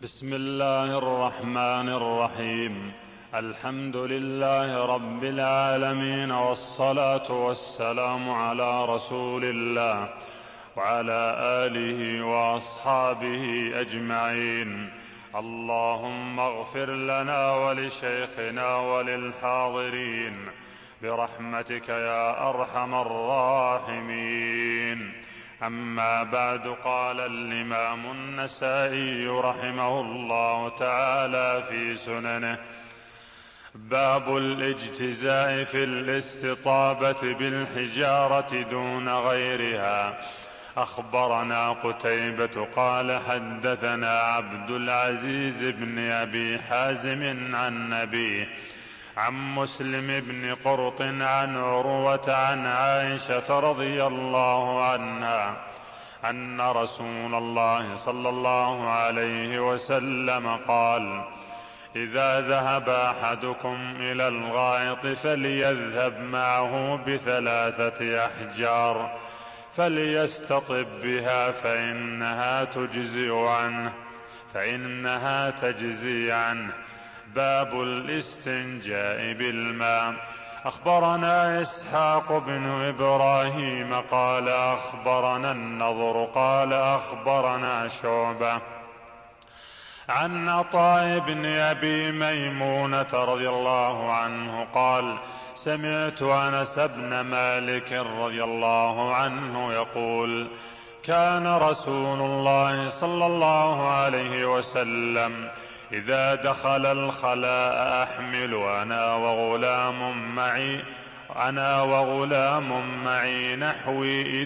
بسم الله الرحمن الرحيم. الحمد لله رب العالمين، والصلاة والسلام على رسول الله وعلى آله وأصحابه أجمعين. اللهم اغفر لنا ولشيخنا وللحاضرين برحمتك يا أرحم الراحمين. أما بعد، قال الإمام النسائي رحمه الله تعالى في سننه: باب الاجتزاء في الاستطابة بالحجارة دون غيرها. أخبرنا قتيبة قال حدثنا عبد العزيز بن أبي حازم عن نبيه عن مسلم بن قرط عن عروة عن عائشة رضي الله عنها أن رسول الله صلى الله عليه وسلم قال: إذا ذهب أحدكم إلى الغائط فليذهب معه ب3 أحجار فليستطب بها فإنها تجزي عنه. باب الاستنجاء بالماء. أخبرنا إسحاق بن إبراهيم قال أخبرنا النضر قال أخبرنا شعبة عن عطاء بن أبي ميمونة رضي الله عنه قال: سمعت أنس بن مالك رضي الله عنه يقول: كان رسول الله صلى الله عليه وسلم إذا دخل الخلاء أحمل أنا وغلام معي نحوي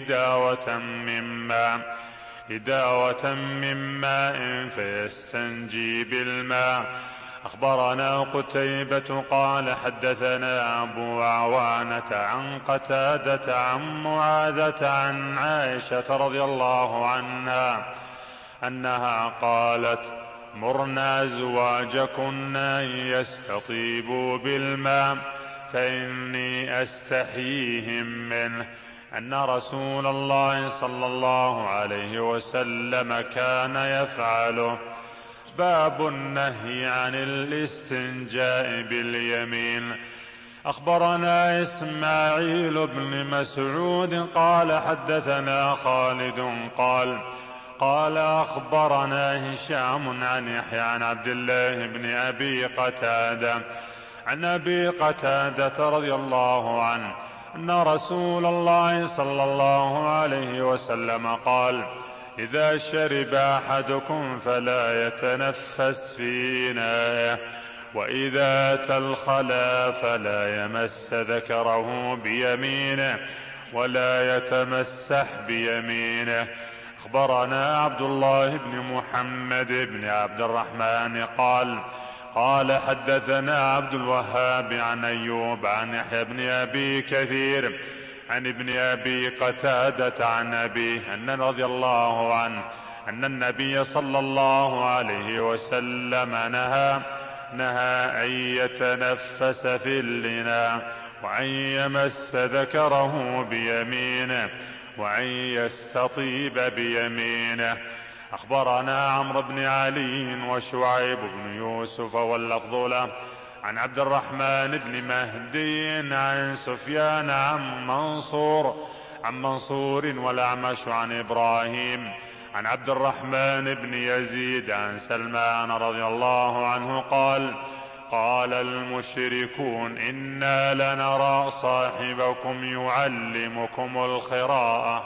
إداوة من ماء فيستنجي بالماء. أخبرنا قتيبة قال حدثنا أبو عوانة عن قتادة عن معاذة عن عائشة رضي الله عنها أنها قالت: مرنا أزواجكن أن يستطيبوا بالماء فإني أستحييهم منه، أن رسول الله صلى الله عليه وسلم كان يفعله. باب النهي عن الاستنجاء باليمين. أخبرنا إسماعيل بن مسعود قال حدثنا خالد قال أخبرنا هشام عن يحيى عن عبد الله بن أبي قتادة عن أبي قتادة رضي الله عنه أن رسول الله صلى الله عليه وسلم قال: إذا شرب أحدكم فلا يتنفس في إناءه، وإذا أتى الخلاء فلا يمس ذكره بيمينه ولا يتمسح بيمينه. أخبرنا عبد الله بن محمد بن عبد الرحمن قال حدثنا عبد الوهاب عن أيوب عن يحيى بن أبي كثير عن ابن أبي قتادة عن أبيه أن رضي الله عنه أن النبي صلى الله عليه وسلم نهى أن يتنفس في الإناء وأن يمس ذكره بيمينه وأن يستطيب بيمينه. أخبرنا عمرو بن علي وشعيب بن يوسف واللفظ له عن عبد الرحمن بن مهدي عن سفيان عن منصور والأعمش عن إبراهيم عن عبد الرحمن بن يزيد عن سلمان رضي الله عنه قال المشركون: إنا لنرى صاحبكم يعلمكم القراءة.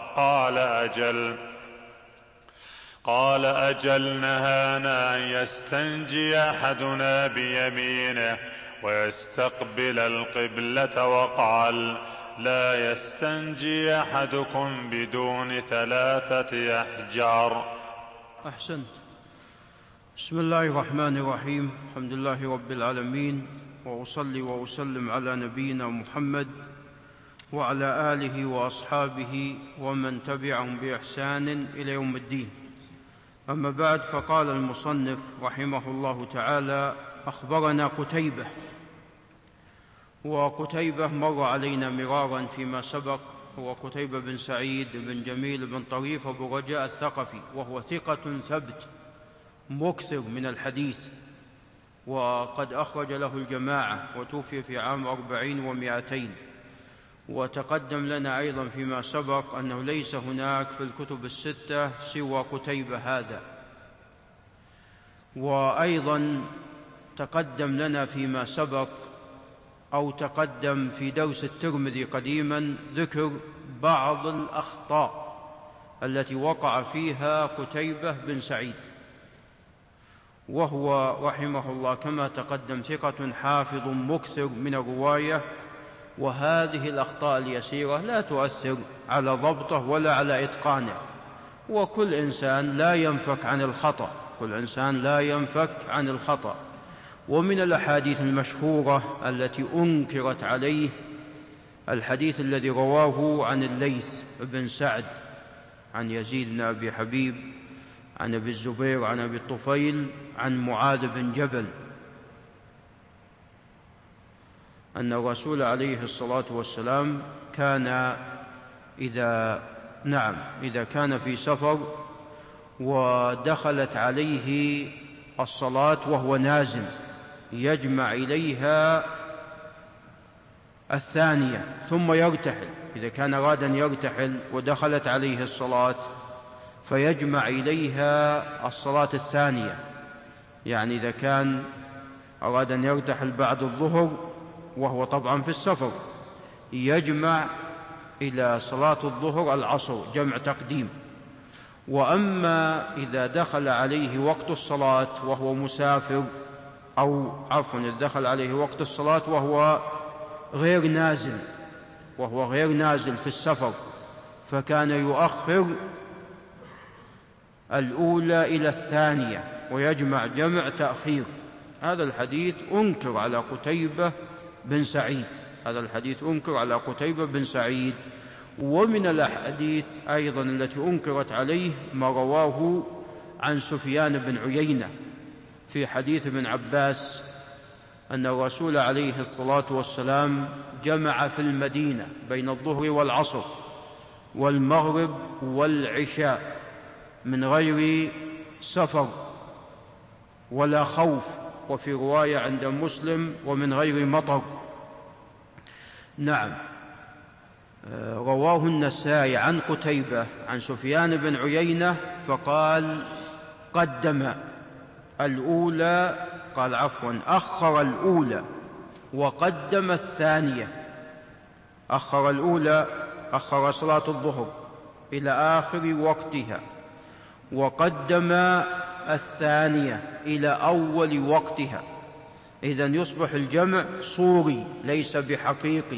قال أجل نهانا أن يستنجي أحدنا بيمينه ويستقبل القبلة، وقال: لا يستنجي أحدكم بدون 3 أحجار. أحسنت. بسم الله الرحمن الرحيم. الحمد لله رب العالمين، وأصلي وأسلم على نبينا محمد وعلى آله وأصحابه ومن تبعهم بإحسان إلى يوم الدين. أما بعد، فقال المصنف رحمه الله تعالى: أخبرنا قتيبة. وقتيبة مر علينا مرارا فيما سبق، هو قتيبة بن سعيد بن جميل بن طريف أبو رجاء الثقفي، وهو ثقة ثبت مكثر من الحديث، وقد أخرج له الجماعة، وتوفي في عام 40 و200. وتقدم لنا أيضا فيما سبق أنه ليس هناك في الكتب الستة سوى قتيبة هذا. وأيضا تقدم لنا فيما سبق أو تقدم في درس الترمذي قديما ذكر بعض الأخطاء التي وقع فيها قتيبة بن سعيد، وهو رحمه الله كما تقدم ثقة حافظ مكثر من الرواية، وهذه الأخطاء اليسيرة لا تؤثر على ضبطه ولا على إتقانه، وكل إنسان لا ينفك عن الخطأ، كل إنسان لا ينفك عن الخطأ. ومن الأحاديث المشهورة التي أنكرت عليه الحديث الذي رواه عن الليث بن سعد عن يزيد بن أبي حبيب عن أبي الزبير عن أبي الطفيل عن معاذ بن جبل أن الرسول عليه الصلاة والسلام كان إذا كان في سفر ودخلت عليه الصلاة وهو نازل يجمع إليها الثانية ثم يرتحل. إذا كان أراد أن يرتحل ودخلت عليه الصلاة فيجمع إليها الصلاة الثانية، يعني إذا كان أراد أن يرتحل بعد الظهر وهو طبعا في السفر يجمع إلى صلاة الظهر العصر جمع تقديم. وأما إذا دخل عليه وقت الصلاة وهو مسافر، أو عفوا إذا دخل عليه وقت الصلاة وهو غير نازل في السفر، فكان يؤخر الأولى إلى الثانية ويجمع جمع تأخير. هذا الحديث أنكر على قتيبة بن سعيد، ومن الأحاديث أيضا التي أنكرت عليه ما رواه عن سفيان بن عيينة في حديث ابن عباس أن الرسول عليه الصلاة والسلام جمع في المدينة بين الظهر والعصر والمغرب والعشاء من غير سفر ولا خوف، وفي رواية عند مسلم ومن غير مطر. نعم، رواه النسائي عن قتيبة عن سفيان بن عيينة فقال قدم الأولى، أخر الأولى وقدم الثانية. أخر صلاة الظهر إلى آخر وقتها وقدم الثانية إلى أول وقتها. إذن يصبح الجمع صوري ليس بحقيقي،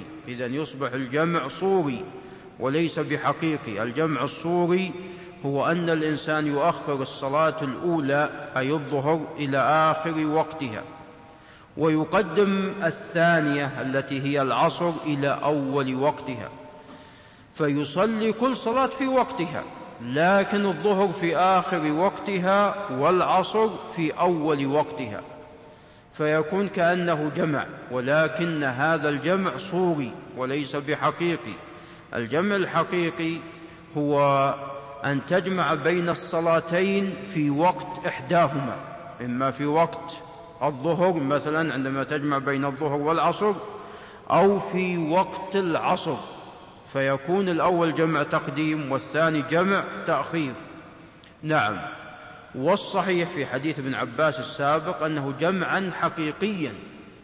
وليس بحقيقي. الجمع الصوري هو أن الإنسان يؤخر الصلاة الأولى أي الظهر إلى آخر وقتها، ويقدم الثانية التي هي العصر إلى أول وقتها، فيصلي كل صلاة في وقتها، لكن الظهر في آخر وقتها والعصر في أول وقتها، فيكون كأنه جمع، ولكن هذا الجمع صوري وليس بحقيقي. الجمع الحقيقي هو أن تجمع بين الصلاتين في وقت إحداهما، إما في وقت الظهر مثلا عندما تجمع بين الظهر والعصر، أو في وقت العصر، فيكون الأول جمع تقديم والثاني جمع تأخير. نعم، والصحيح في حديث ابن عباس السابق أنه جمعا حقيقيا،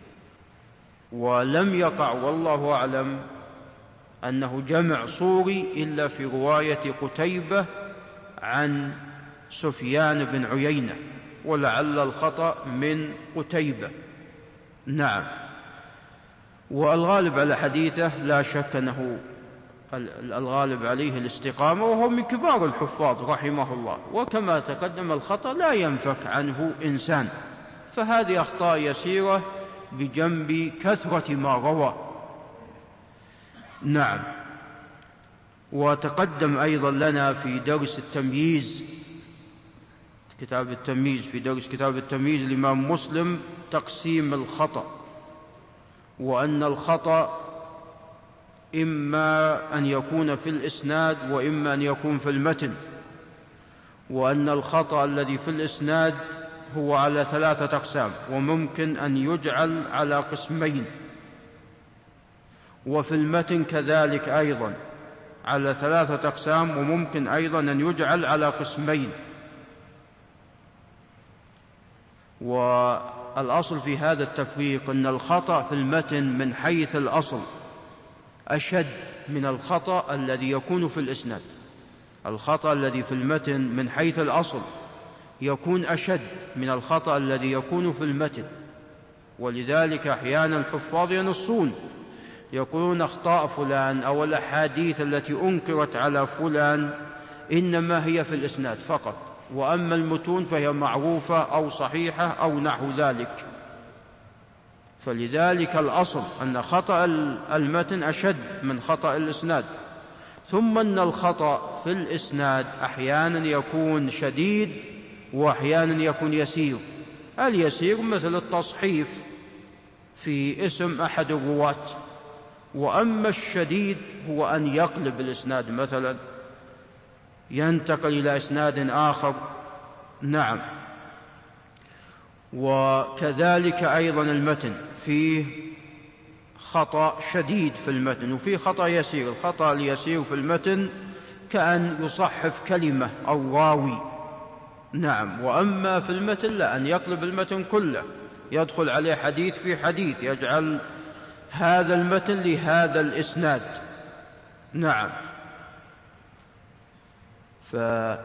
ولم يقع والله أعلم أنه جمع صوري إلا في رواية قتيبة عن سفيان بن عيينة، ولعل الخطأ من قتيبة. نعم، والغالب على حديثه لا شك أنه الغالب عليه الاستقامة، وهو من كبار الحفاظ رحمه الله، وكما تقدم الخطأ لا ينفك عنه إنسان، فهذه أخطاء يسيرة بجنب كثرة ما روى. نعم، وتقدم أيضا لنا في درس التمييز، كتاب التمييز الإمام مسلم تقسيم الخطأ، وأن الخطأ إما أن يكون في الإسناد وإما أن يكون في المتن، وأن الخطأ الذي في الإسناد هو على 3 أقسام، وممكن أن يجعل على قسمين، وفي المتن كذلك أيضا على 3 أقسام، وممكن أيضا أن يجعل على قسمين. والأصل في هذا التفريق أن الخطأ في المتن من حيث الأصل أشد من الخطأ الذي يكون في الإسناد. الخطأ الذي في المتن من حيث الأصل يكون أشد من الخطأ الذي يكون في المتن، ولذلك أحيانا الحفاظ ينصون يقولون أخطاء فلان أو الأحاديث التي أنكرت على فلان إنما هي في الإسناد فقط، وأما المتون فهي معروفة أو صحيحة أو نحو ذلك. فلذلك الأصل أن خطأ المتن أشد من خطأ الإسناد. ثم أن الخطأ في الإسناد أحيانا يكون شديد وأحيانا يكون يسير. اليسير مثل التصحيف في اسم أحد الرواة، وأما الشديد هو أن يقلب الإسناد مثلا، ينتقل إلى إسناد آخر. نعم. وكذلك أيضا المتن فيه خطأ شديد في المتن وفيه خطأ يسير. الخطأ اليسير في المتن كأن يصحف كلمة أو راوي. نعم. وأما في المتن لا، أن يقلب المتن كله، يدخل عليه حديث في حديث، يجعل هذا المتن لهذا الإسناد. نعم. فعند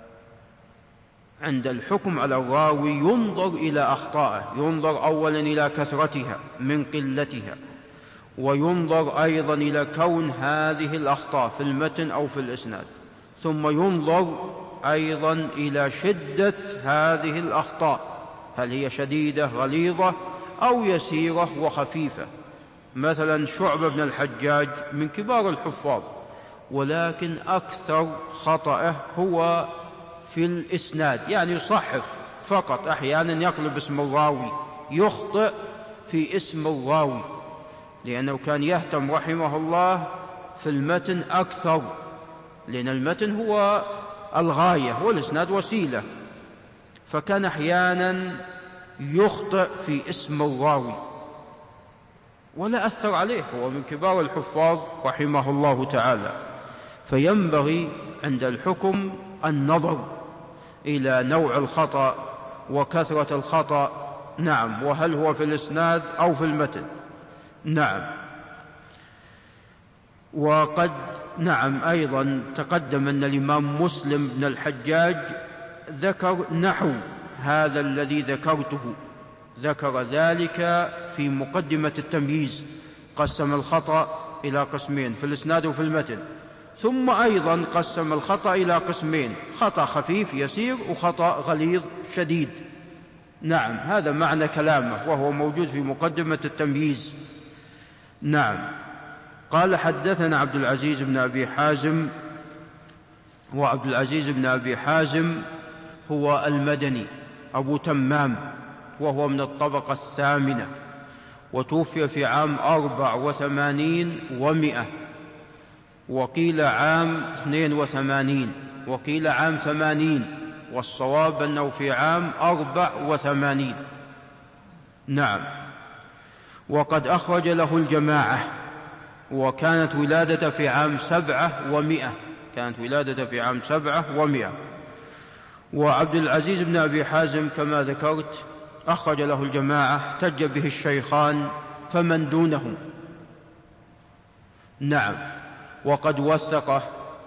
الحكم على الراوي ينظر إلى أخطائه، ينظر أولا إلى كثرتها من قلتها، وينظر أيضا إلى كون هذه الأخطاء في المتن أو في الإسناد، ثم ينظر أيضا إلى شدة هذه الأخطاء، هل هي شديدة غليظة أو يسيرة وخفيفة. مثلا شعبة بن الحجاج من كبار الحفاظ، ولكن أكثر خطأه هو في الإسناد، يعني يصحف فقط، أحيانا يقلب اسم الراوي، يخطئ في اسم الراوي، لأنه كان يهتم رحمه الله في المتن أكثر، لأن المتن هو الغاية والإسناد وسيلة، فكان أحيانا يخطئ في اسم الراوي ولا أثر عليه، هو من كبار الحفاظ رحمه الله تعالى. فينبغي عند الحكم النظر إلى نوع الخطأ وكثرة الخطأ. نعم. وهل هو في الإسناد أو في المتن. نعم. وقد نعم أيضا تقدم أن الإمام مسلم بن الحجاج ذكر نحو هذا الذي ذكرته، ذكر ذلك في مقدمة التمييز، قسم الخطأ إلى قسمين في الإسناد وفي المتن، ثم أيضا قسم الخطأ إلى قسمين، خطأ خفيف يسير وخطأ غليظ شديد. نعم. هذا معنى كلامه وهو موجود في مقدمة التمييز. نعم. قال حدثنا عبد العزيز بن أبي حازم، وعبد العزيز بن أبي حازم هو المدني أبو تمام، وهو من الطبقة 8، وتوفي في عام 84 و100، وقيل عام 82، وقيل عام 80، والصواب أنه في عام 84. نعم. وقد أخرج له الجماعة، وكانت ولادة في عام 700، كانت ولادة في عام 700. وعبد العزيز بن أبي حازم كما ذكرت أخرج له الجماعة، احتج به الشيخان فمن دونهم. نعم. وقد وثقه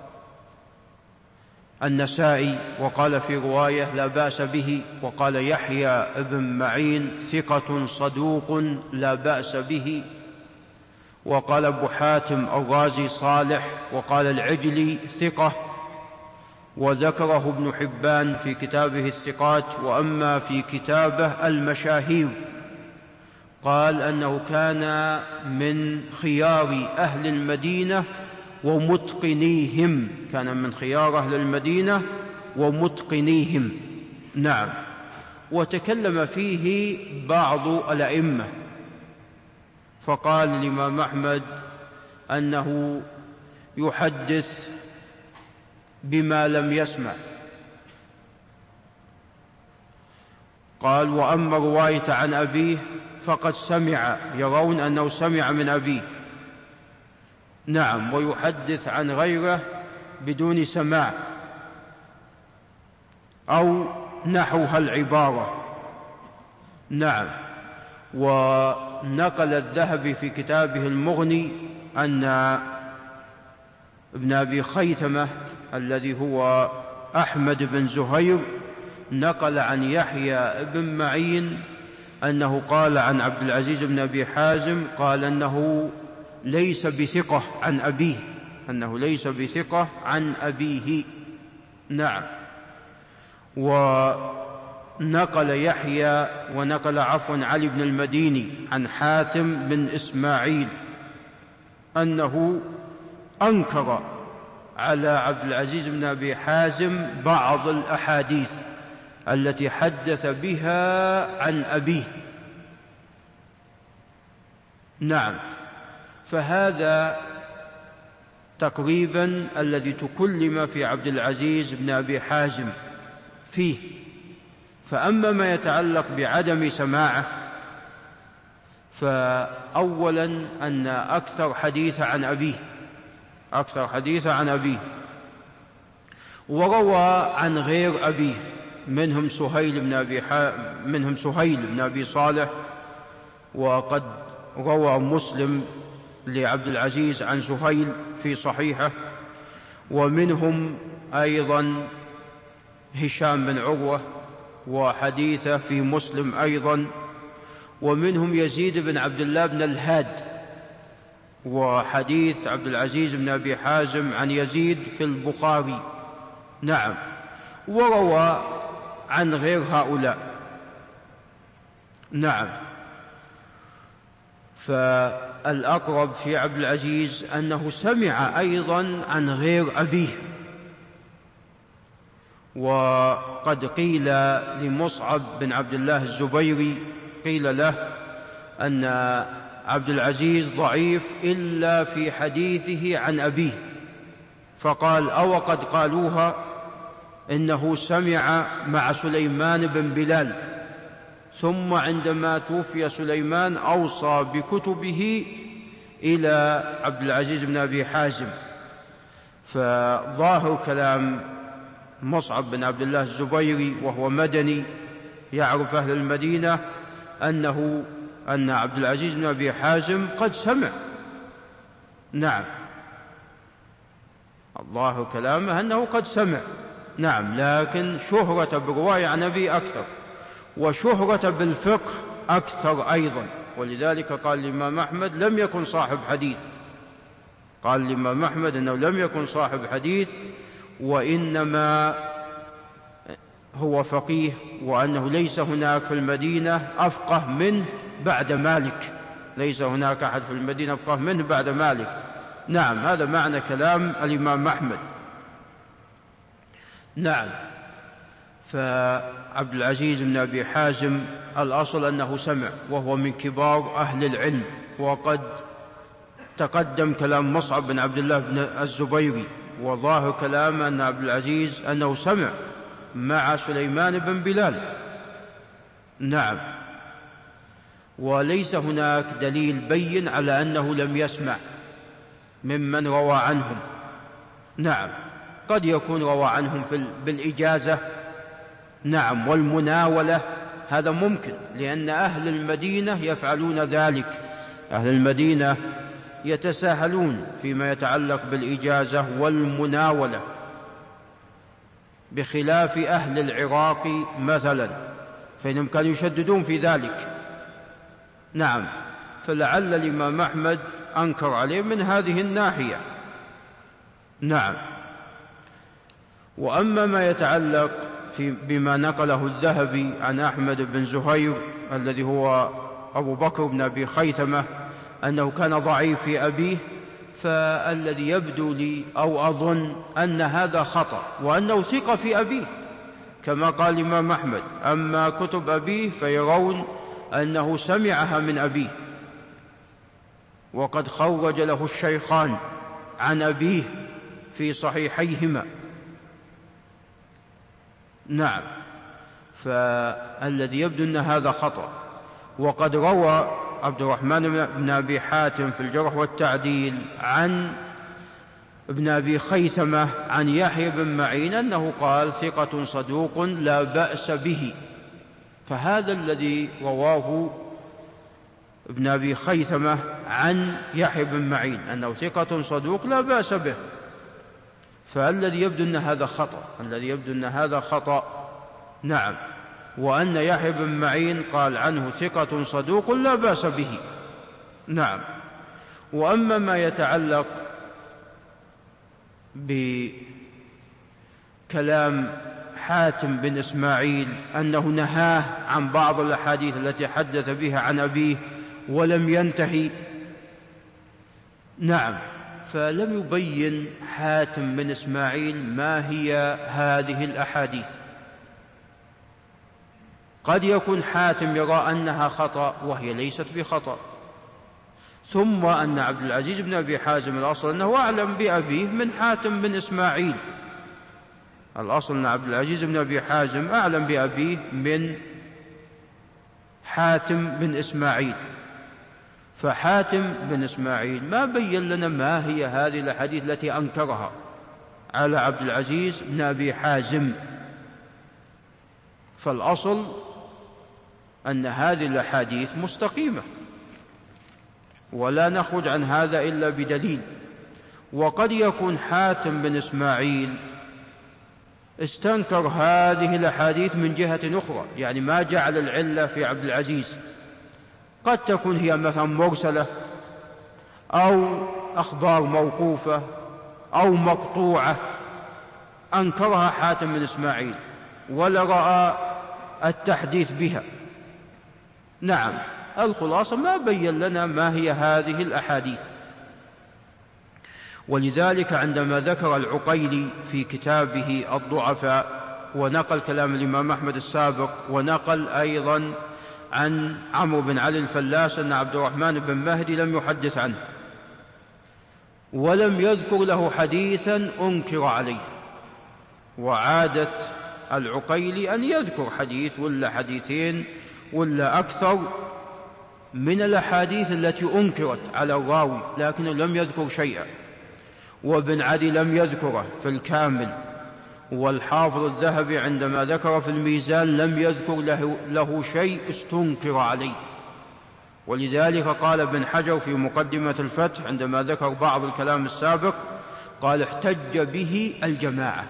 النسائي وقال في رواية لا بأس به، وقال يحيى بن معين ثقة صدوق لا بأس به، وقال أبو حاتم الرازي صالح، وقال العجلي ثقة، وذكره ابن حبان في كتابه الثقات. وأما في كتابه المشاهير قال أنه كان من خيار أهل المدينة ومتقنيهم، كان من خيار أهل المدينة ومتقنيهم. نعم. وتكلم فيه بعض الأئمة، فقال الإمام أحمد أنه يحدث بما لم يسمع، قال: وأما رواية عن أبيه فقد سمع، يرون أنه سمع من أبيه. نعم، ويحدث عن غيره بدون سماع أو نحوها العبارة. نعم. ونقل الذهبي في كتابه المغني أن ابن أبي خيثمة الذي هو أحمد بن زهير نقل عن يحيى بن معين أنه قال عن عبد العزيز بن أبي حازم قال أنه ليس بثقة عن أبيه، أنه ليس بثقة عن أبيه. نعم. ونقل يحيى ونقل علي بن المديني عن حاتم بن إسماعيل أنه أنكر على عبد العزيز بن أبي حازم بعض الأحاديث التي حدث بها عن أبيه. نعم. فهذا تقريبا الذي تكلم في عبد العزيز بن أبي حازم فيه. فأما ما يتعلق بعدم سماعه، فأولا أن أكثر حديث عن أبيه وروى عن غير أبيه، منهم سهيل بن أبي صالح، وقد روى مسلم لعبد العزيز عن سهيل في صحيحه، ومنهم أيضا هشام بن عروة وحديثه في مسلم أيضا، ومنهم يزيد بن عبد الله بن الهاد وحديث عبد العزيز بن أبي حازم عن يزيد في البخاري. نعم. وروى عن غير هؤلاء. نعم. فالأقرب في عبد العزيز أنه سمع أيضا عن غير أبيه. وقد قيل لمصعب بن عبد الله الزبيري، قيل له أن عبد العزيز ضعيف إلا في حديثه عن أبيه، فقال: أو قد قالوها إنه سمع مع سليمان بن بلال، ثم عندما توفي سليمان أوصى بكتبه إلى عبد العزيز بن أبي حازم. فظاهر كلام مصعب بن عبد الله الزبيري وهو مدني يعرف أهل المدينة أن عبد العزيز بن أبي حازم قد سمع. نعم، الظاهر كلامه أنه قد سمع. نعم، لكن شهرة بالرواية عن أبي أكثر، وشهرة بالفقه أكثر أيضا. ولذلك قال الإمام أحمد لم يكن صاحب حديث، قال الإمام أحمد أنه لم يكن صاحب حديث، وإنما هو فقيه، وأنه ليس هناك في المدينة أفقه منه بعد مالك، ليس هناك أحد في المدينة أفقه منه بعد مالك. نعم، هذا معنى كلام الإمام أحمد. نعم. فعبد العزيز بن أبي حازم الأصل أنه سمع، وهو من كبار أهل العلم، وقد تقدم كلام مصعب بن عبد الله بن الزبيري، وظاهر كلام أن عبد العزيز أنه سمع مع سليمان بن بلال. نعم. وليس هناك دليل بين على أنه لم يسمع ممن روى عنهم. نعم، قد يكون روى عنهم بالإجازة. نعم، والمناولة، هذا ممكن، لأن أهل المدينة يفعلون ذلك. أهل المدينة يتساهلون فيما يتعلق بالإجازة والمناولة، بخلاف أهل العراق مثلا، فإنهم كانوا يشددون في ذلك. نعم. فلعل الإمام أحمد أنكر عليه من هذه الناحية. نعم. وأما ما يتعلق بما نقله الذهبي عن أحمد بن زهير الذي هو أبو بكر بن أبي خيثمة أنه كان ضعيف في أبيه، فالذي يبدو لي أو أظن أن هذا خطأ، وأنه ثقة في أبيه كما قال الإمام أحمد. أما كتب أبيه فيرون أنه سمعها من أبيه، وقد خرج له الشيخان عن أبيه في صحيحيهما. نعم. فالذي يبدو أن هذا خطأ. وقد روى عبد الرحمن بن أبي حاتم في الجرح والتعديل عن ابن أبي خيثمة عن يحيى بن معين أنه قال ثقة صدوق لا بأس به. فهذا الذي رواه ابن أبي خيثمة عن يحيى بن معين أنه ثقة صدوق لا بأس به، فالذي يبدو أن هذا خطأ، الذي يبدو أن هذا خطأ. نعم، وأن يحيى بن معين قال عنه ثقة صدوق لا بأس به. نعم. وأما ما يتعلق بكلام حاتم بن إسماعيل أنه نهاه عن بعض الأحاديث التي حدث بها عن أبيه ولم ينتهي، نعم، فلم يبين حاتم بن إسماعيل ما هي هذه الأحاديث. قد يكون حاتم يرى أنها خطأ وهي ليست بخطأ، ثم أن عبد العزيز بن أبي حازم الأصل أنه أعلم بأبيه من حاتم بن إسماعيل، الأصل أن عبد العزيز بن أبي حازم أعلم بأبيه من حاتم بن إسماعيل، فحاتم بن إسماعيل ما بين لنا ما هي هذه الأحاديث التي أنكرها على عبد العزيز بن أبي حازم. فالأصل أن هذه الأحاديث مستقيمة ولا نخرج عن هذا إلا بدليل. وقد يكون حاتم بن إسماعيل استنكر هذه الأحاديث من جهة أخرى، يعني ما جعل العلة في عبد العزيز، قد تكون هي مثلا مرسلة أو أخبار موقوفة أو مقطوعة أنكرها حاتم بن إسماعيل ولا رأى التحديث بها. نعم، الخلاصة ما بين لنا ما هي هذه الأحاديث. ولذلك عندما ذكر العقيلي في كتابه الضعفاء ونقل كلام الإمام أحمد السابق ونقل أيضا عن عمرو بن علي الفلاس أن عبد الرحمن بن مهدي لم يحدث عنه ولم يذكر له حديثا أنكر عليه، وعادة العقيلي أن يذكر حديث ولا حديثين ولا أكثر من الأحاديث التي أنكرت على الراوي لكنه لم يذكر شيئا، وابن عدي لم يذكره في الكامل، والحافظ الذهبي عندما ذكر في الميزان لم يذكر له شيء استنكر عليه. ولذلك قال ابن حجر في مقدمة الفتح عندما ذكر بعض الكلام السابق قال احتج به الجماعة،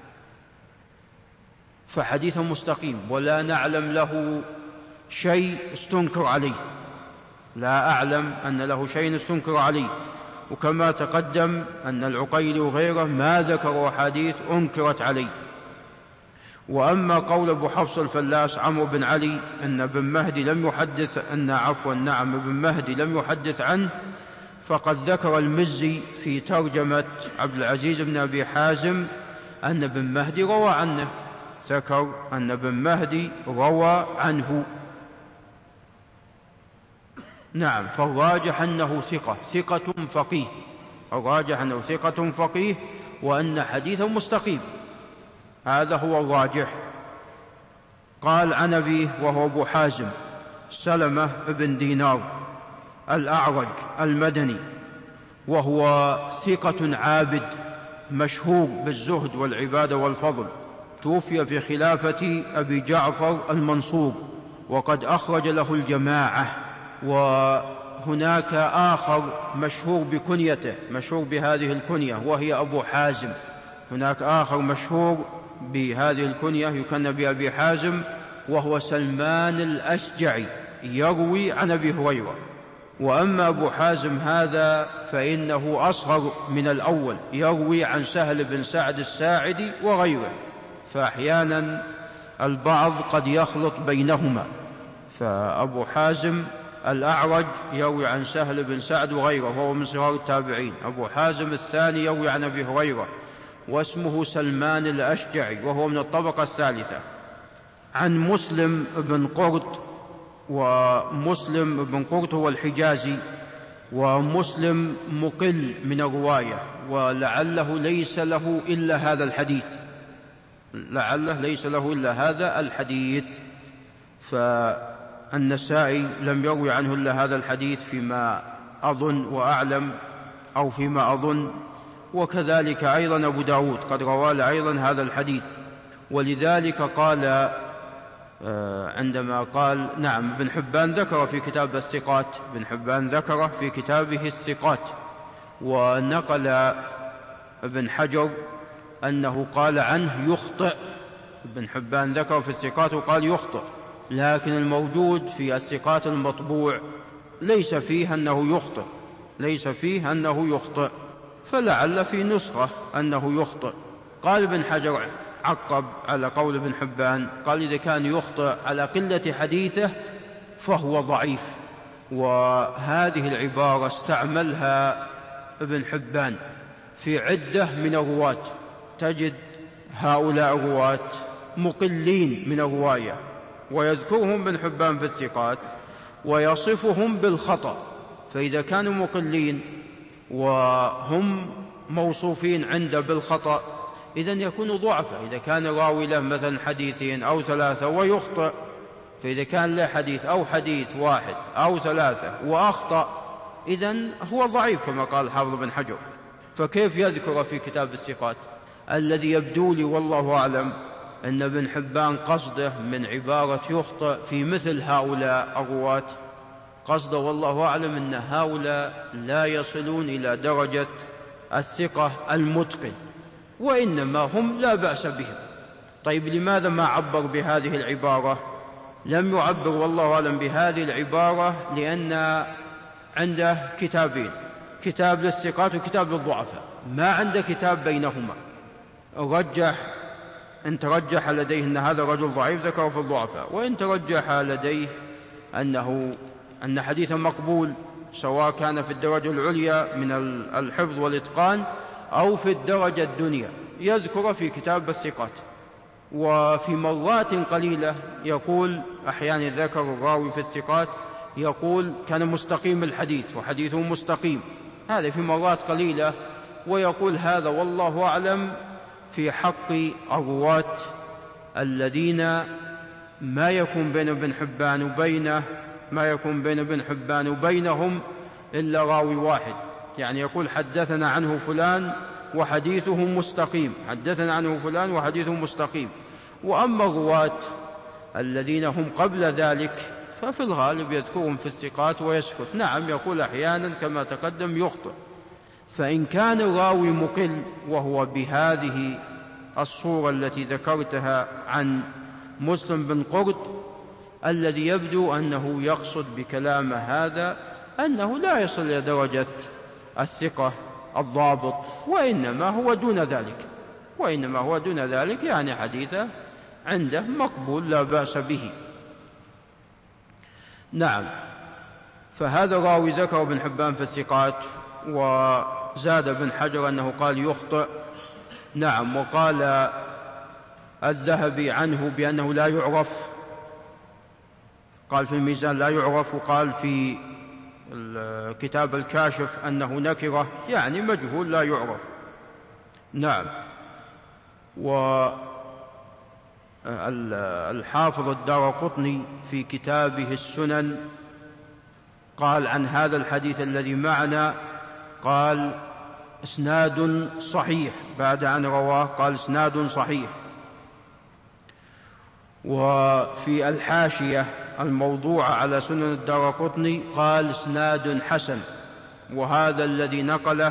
فحديث مستقيم ولا نعلم له شيء استنكر عليه، لا أعلم أن له شيء استنكر عليه. وكما تقدم أن العقيلي وغيره ما ذكروا حديث أنكرت عليه. وأما قول أبو حفص الفلاس عمرو بن علي أن ابن مهدي لم يحدث ابن مهدي لم يحدث عنه، فقد ذكر المزي في ترجمة عبد العزيز بن أبي حازم أن ابن مهدي روى عنه، ذكر أن ابن مهدي روى عنه. نعم، فالراجح أنه ثقة فقيه، الراجح أنه ثقة فقيه وأن حديثه مستقيم، هذا هو الراجح. قال عن أبيه وهو أبو حازم سلمة بن دينار الأعرج المدني، وهو ثقة عابد مشهور بالزهد والعبادة والفضل، توفي في خلافة أبي جعفر المنصور وقد أخرج له الجماعة. وهناك آخر مشهور بكنيته، مشهور بهذه الكنية وهي أبو حازم، هناك آخر مشهور بهذه الكنية يكنى بأبي حازم وهو سلمان الأشجعي يروي عن أبي هريرة. وأما أبو حازم هذا فإنه أصغر من الأول، يروي عن سهل بن سعد الساعدي وغيره، فأحيانا البعض قد يخلط بينهما، فأبو حازم الأعرج يروي عن سهل بن سعد وغيره وهو من صغار التابعين، أبو حازم الثاني يروي عن أبي هريرة واسمه سلمان الأشجعي وهو من الطبقة الثالثة. عن مسلم بن قرط، ومسلم بن قرط هو الحجازي، ومسلم مقل من الرواية ولعله ليس له إلا هذا الحديث، لعله ليس له إلا هذا الحديث. فالنسائي لم يروي عنه إلا هذا الحديث فيما أظن وأعلم، أو فيما أظن، وكذلك أيضا أبو داود قد روى أيضا هذا الحديث. ولذلك قال عندما قال نعم ابن حبان ذكر في كتاب الثقات، ابن حبان ذكر في كتابه الثقات، ونقل ابن حجر أنه قال عنه يخطئ. ابن حبان ذكر في الثقات وقال يخطئ، لكن الموجود في الثقات المطبوع ليس فيه أنه يخطئ، ليس فيه أنه يخطئ، فلعل في نسخة أنه يخطئ. قال ابن حجر عقب على قول ابن حبان، قال إذا كان يخطئ على قلة حديثه فهو ضعيف. وهذه العبارة استعملها ابن حبان في عدة من الرواة، تجد هؤلاء الرواة مقلين من الرواية، ويذكرهم ابن حبان في الثقات ويصفهم بالخطأ. فإذا كانوا مقلين وهم موصوفين عنده بالخطأ إذن يكون ضعفا. إذا كان راوي له مثلا حديثين أو ثلاثة ويخطئ، فإذا كان له حديث أو حديث واحد أو ثلاثة وأخطأ إذن هو ضعيف كما قال حافظ بن حجر. فكيف يذكر في كتاب الثقات؟ الذي يبدو لي والله أعلم أن ابن حبان قصده من عبارة يخطئ في مثل هؤلاء الرواة، قصده والله أعلم أن هؤلاء لا يصلون إلى درجة الثقة المتقن، وإنما هم لا بأس بهم. طيب لماذا ما عبر بهذه العبارة؟ لم يعبر والله أعلم بهذه العبارة لأن عنده كتابين، كتاب للثقات وكتاب للضعفاء، ما عنده كتاب بينهما. إن ترجح لديه أن هذا رجل ضعيف ذكره في الضعفاء، وإن ترجح لديه أن حديثا مقبول سواء كان في الدرجة العليا من الحفظ والإتقان أو في الدرجة الدنيا يذكر في كتاب الثقات. وفي مرات قليلة يقول أحيانا ذكر الراوي في الثقات يقول كان مستقيم الحديث وحديثه مستقيم، هذا في مرات قليلة، ويقول هذا والله أعلم في حق الرواة الذين ما يكون بين ابن حبان وبينهم إلا راوي واحد، يعني يقول حدثنا عنه فلان وحديثه مستقيم، حدثنا عنه فلان وحديثه مستقيم. وأما الرواة الذين هم قبل ذلك ففي الغالب يذكرهم في الثقات ويسكت. نعم يقول أحيانا كما تقدم يخطئ. فإن كان الراوي مقل وهو بهذه الصورة التي ذكرتها عن مسلم بن قرد، الذي يبدو أنه يقصد بكلام هذا أنه لا يصل إلى درجة الثقة الضابط، وإنما هو دون ذلك، يعني حديثه عنده مقبول لا بأس به. نعم، فهذا راوي ذكر ابن حبان في الثقات، وزاد ابن حجر أنه قال يخطئ. نعم، وقال الذهبي عنه بأنه لا يعرف، قال في الميزان لا يعرف، وقال في كتاب الكاشف أنه نكرة، يعني مجهول لا يعرف. نعم، والحافظ الدارقطني في كتابه السنن قال عن هذا الحديث الذي معنا، قال اسناد صحيح، بعد أن رواه قال اسناد صحيح. وفي الحاشية الموضوعة على سنن الدارقطني قال اسناد حسن. وهذا الذي نقله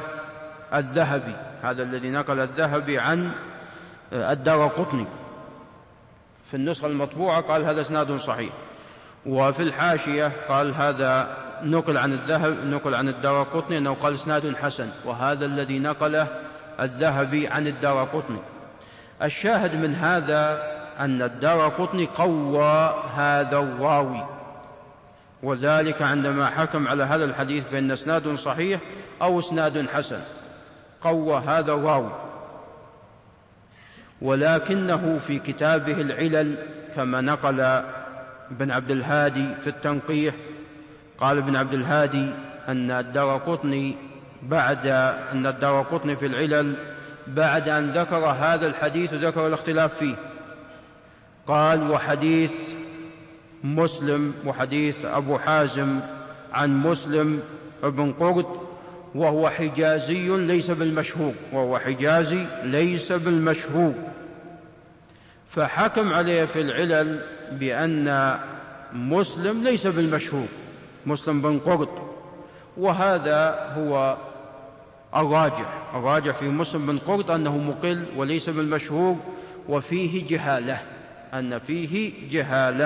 الذهبي عن الدارقطني في النسخة المطبوعة قال هذا اسناد صحيح. وفي الحاشية قال هذا نقل عن الدارقطني أنه قال اسناد حسن، وهذا الذي نقله الذهبي عن الدارقطني. الشاهد من هذا أن الدارقطني قوى هذا الراوي، وذلك عندما حكم على هذا الحديث بأن اسناد صحيح أو اسناد حسن، قوى هذا الراوي. ولكنه في كتابه العلل كما نقل ابن عبد الهادي في التنقيح، قال ابن عبد الهادي أن الدارقطني في العلل بعد أن ذكر هذا الحديث ذكر الاختلاف فيه. قال: وحديث مسلم وحديث أبو حازم عن مسلم بن قرد وهو حجازي ليس بالمشهور، وهو حجازي ليس بالمشهور، فحكم عليه في العلل بأن مسلم ليس بالمشهور، مسلم بن قرد، وهذا هو الراجح في مسلم بن قرد أنه مقل وليس بالمشهور وفيه جهالة، أن فيه جهالة.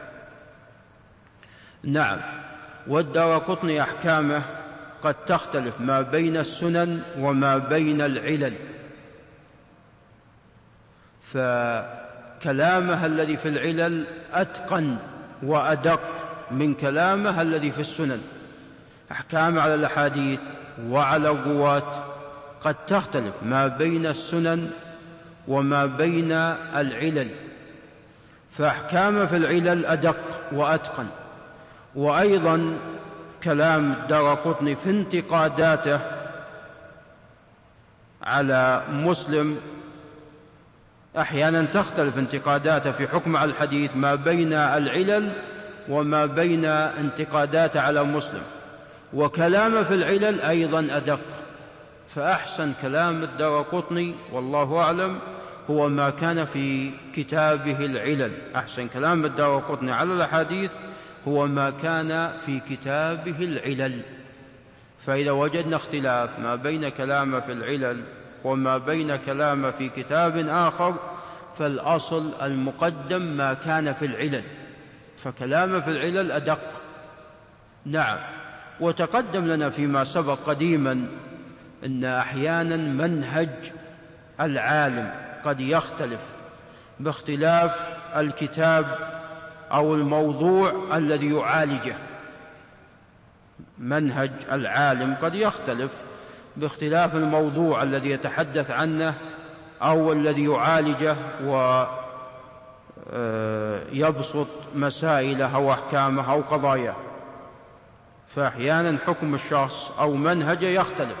نعم. والدارقطني أحكامه قد تختلف ما بين السنن وما بين العلل، فكلامه الذي في العلل أتقن وأدق من كلامه الذي في السنن. أحكام على الأحاديث وعلى الرواة قد تختلف ما بين السنن وما بين العلل، فأحكامه في العلل أدق وأتقن. وأيضا كلام الدارقطني في انتقاداته على مسلم أحيانا تختلف انتقاداته في حكم على الحديث ما بين العلل وما بين انتقاداته على مسلم، وكلامه في العلل أيضا أدق. فأحسن كلام الدارقطني والله أعلم هو ما كان في كتابه العلل. أحسن كلام الدارقطني على الأحاديث هو ما كان في كتابه العلل. فإذا وجدنا اختلاف ما بين كلامه في العلل وما بين كلامه في كتاب آخر، فالأصل المقدم ما كان في العلل، فكلامه في العلل أدق. نعم. وتقدم لنا فيما سبق قديما أن أحيانا منهج العالم قد يختلف باختلاف الكتاب أو الموضوع الذي يعالجه. منهج العالم قد يختلف باختلاف الموضوع الذي يتحدث عنه أو الذي يعالجه ويبسط مسائله أو أحكامه أو قضاياه، فأحيانا حكم الشخص أو منهجه يختلف،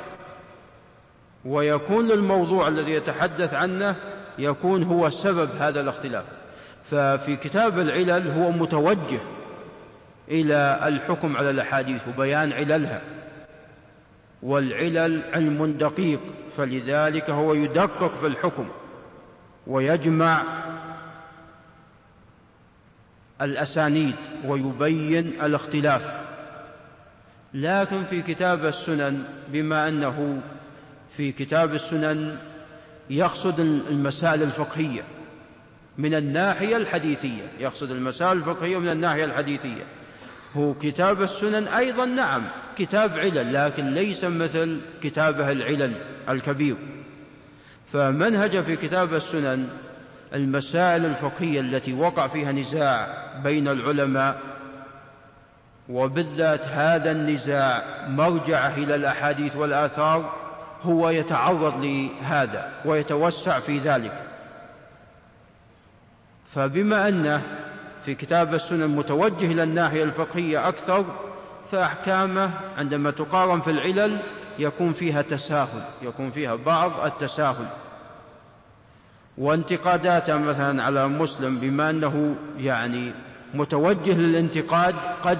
ويكون للموضوع الذي يتحدث عنه يكون هو سبب هذا الاختلاف. ففي كتاب العلل هو متوجه إلى الحكم على الأحاديث وبيان عللها، والعلل علم دقيق، فلذلك هو يدقق في الحكم ويجمع الأسانيد ويبين الاختلاف. لكن في كتاب السنن بما أنه في كتاب السنن يقصد المسائل الفقهية من الناحية الحديثية، يقصد المسائل الفقهية من الناحية الحديثية. هو كتاب السنن أيضا نعم كتاب علل، لكن ليس مثل كتابه العلل الكبير. فمنهج في كتاب السنن المسائل الفقهية التي وقع فيها نزاع بين العلماء، وبالذات هذا النزاع مرجعه إلى الأحاديث والآثار، هو يتعرض لهذا ويتوسع في ذلك. فبما أنه في كتاب السنن متوجه إلى الناحية الفقهية أكثر، فأحكامه عندما تقارن في العلل يكون فيها تساهل، يكون فيها بعض التساهل. وانتقاداته مثلا على مسلم بما أنه يعني متوجه للانتقاد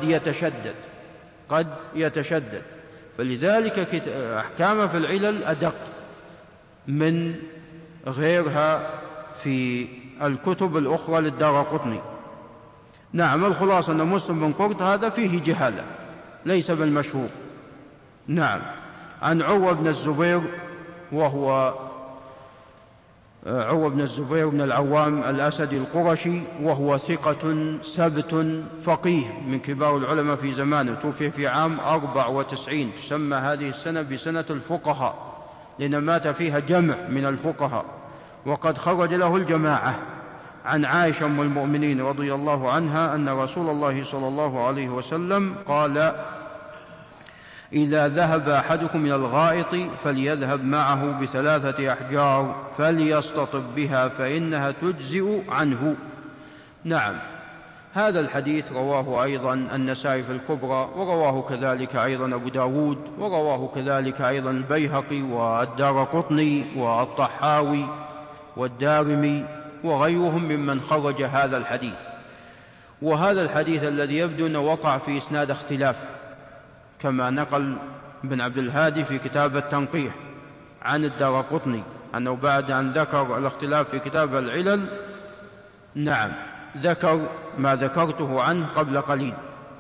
قد يتشدد، فلذلك أحكامه في العلل أدق من غيرها في الكتب الأخرى للدارقطني. نعم. الخلاصة أن مسلم بن قرد هذا فيه جهالة ليس بالمشهور. نعم. عن عروة بن الزبير، وهو عروة بن الزبير بن العوام الأسدي القرشي، وهو ثقة ثبت فقيه من كبار العلماء في زمانه، توفي في عام 94. تسمى هذه السنة بسنة الفقهاء لأن مات فيها جمع من الفقهاء، وقد خرج له الجماعة. عن عائشة أم المؤمنين رضي الله عنها أن رسول الله صلى الله عليه وسلم قال: إذا ذهب أحدكم إلى الغائط فليذهب معه ب3 أحجار فليستطب بها فإنها تجزئ عنه. نعم. هذا الحديث رواه أيضا النسائي في الكبرى، ورواه كذلك أيضا أبو داود، ورواه كذلك أيضا البيهقي والدارقطني والطحاوي والدارمي وغيرهم ممن خرج هذا الحديث. وهذا الحديث الذي يبدو أنه وقع في إسناد اختلاف، كما نقل ابن عبد الهادي في كتاب التنقيح عن الدارقطني أنه بعد أن ذكر الاختلاف في كتاب العلل نعم ذكر ما ذكرته عنه قبل قليل.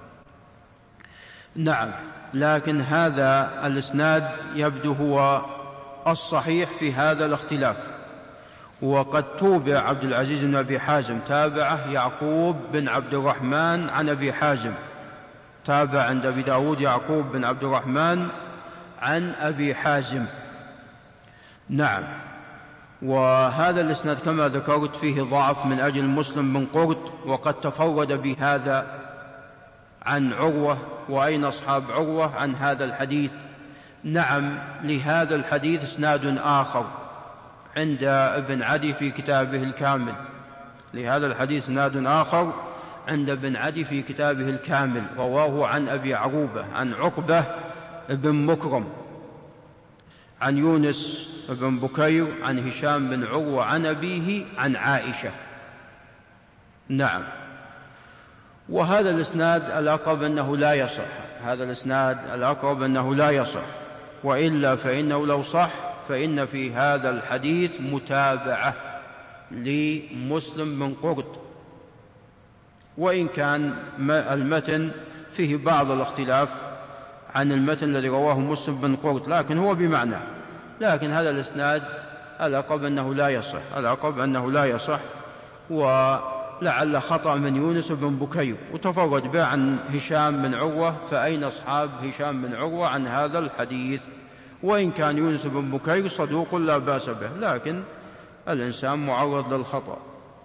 نعم، لكن هذا الإسناد يبدو هو الصحيح في هذا الاختلاف. وقد توبع عبد العزيز بن أبي حازم، تابعه يعقوب بن عبد الرحمن عن أبي حازم، تابع عند أبي داود يعقوب بن عبد الرحمن عن أبي حازم. نعم، وهذا الإسناد كما ذكرت فيه ضعف من أجل مسلم بن قرد، وقد تفرد بهذا عن عروة، وأين أصحاب عروة عن هذا الحديث؟ نعم، لهذا الحديث إسناد آخر عند ابن عدي في كتابه الكامل، لهذا الحديث إسناد آخر عند ابن عدي في كتابه الكامل، رواه عن أبي عروبة عن عقبة بن مكرم عن يونس بن بكير عن هشام بن عروة عن أبيه عن عائشة. نعم، وهذا الإسناد الأقرب أنه لا يصح، هذا الإسناد الأقرب أنه لا يصح، وإلا فإنه لو صح فإن في هذا الحديث متابعة لمسلم بن قرد، وإن كان المتن فيه بعض الاختلاف عن المتن الذي رواه مسلم بن قرد، لكن هو بمعنى، لكن هذا الإسناد الأقرب أنه لا يصح، الأقرب أنه لا يصح، ولعل خطأ من يونس بن بكير، وتفرد به عن هشام بن عروة، فأين أصحاب هشام بن عروة عن هذا الحديث؟ وإن كان يونس بن بكير صدوق لا بأس به، لكن الإنسان معرض للخطأ.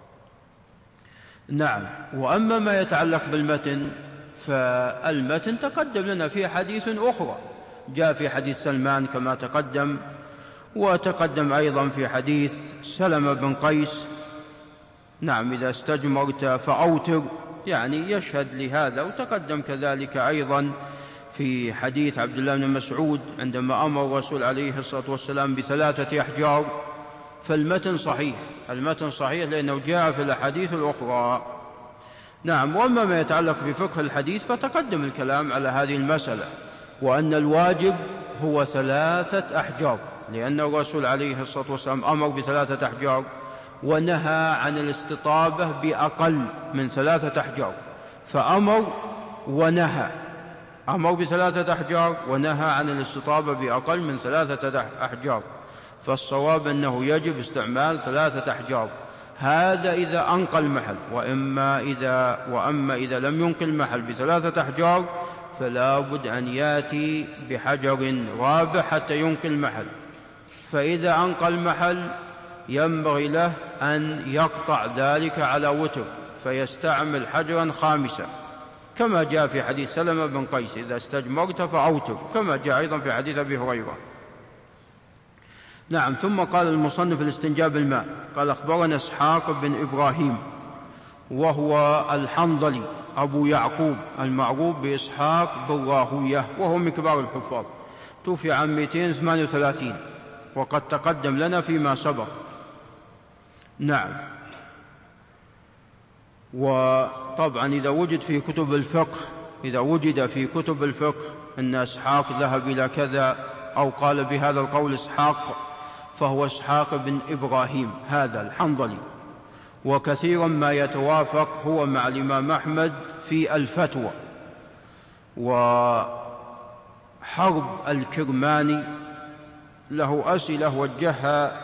نعم، وأما ما يتعلق بالمتن فالمتن تقدم لنا في حديث أخرى، جاء في حديث سلمان كما تقدم، وتقدم أيضا في حديث سلمة بن قيس نعم إذا استجمرت فأوتر، يعني يشهد لهذا. وتقدم كذلك أيضا في حديث عبد الله بن مسعود عندما أمر الرسول عليه الصلاة والسلام ب3 أحجار، فالمتن صحيح، المتن صحيح لأنه جاء في الأحاديث الأخرى. نعم، وأما ما يتعلق بفقه الحديث فتقدم الكلام على هذه المسألة، وأن الواجب هو 3 أحجار، لأن الرسول عليه الصلاة والسلام أمر ب3 أحجار ونهى عن الاستطابة بأقل من 3 أحجار، فأمر ونهى، أمر ب3 أحجار ونهى عن الاستطابة بأقل من 3 أحجار، فالصواب أنه يجب استعمال 3 أحجار، هذا إذا أنقى المحل. وأما إذا لم ينقى المحل ب3 أحجار فلا بد أن يأتي بحجر رابع حتى ينقى المحل، فإذا أنقى المحل ينبغي له أن يقطع ذلك على وتر فيستعمل حجرا خامسا، كما جاء في حديث سلمة بن قيس إذا استجمرت فأوتر، كما جاء أيضا في حديث أبي هريرة. نعم، ثم قال المصنف الاستنجاب الماء، قال أخبرنا إسحاق بن إبراهيم وهو الحنظلي أبو يعقوب المعروف بإسحاق بن راهوية، وهو من كبار الحفاظ، توفي عام 238 وقد تقدم لنا فيما سبق. نعم، وطبعا إذا وجد في كتب الفقه، إذا وجد في كتب الفقه أن إسحاق ذهب إلى كذا أو قال بهذا القول إسحاق، فهو إسحاق بن إبراهيم هذا الحنظلي، وكثيرا ما يتوافق هو مع الإمام أحمد في الفتوى. وحرب الكرماني له أسئلة وجهها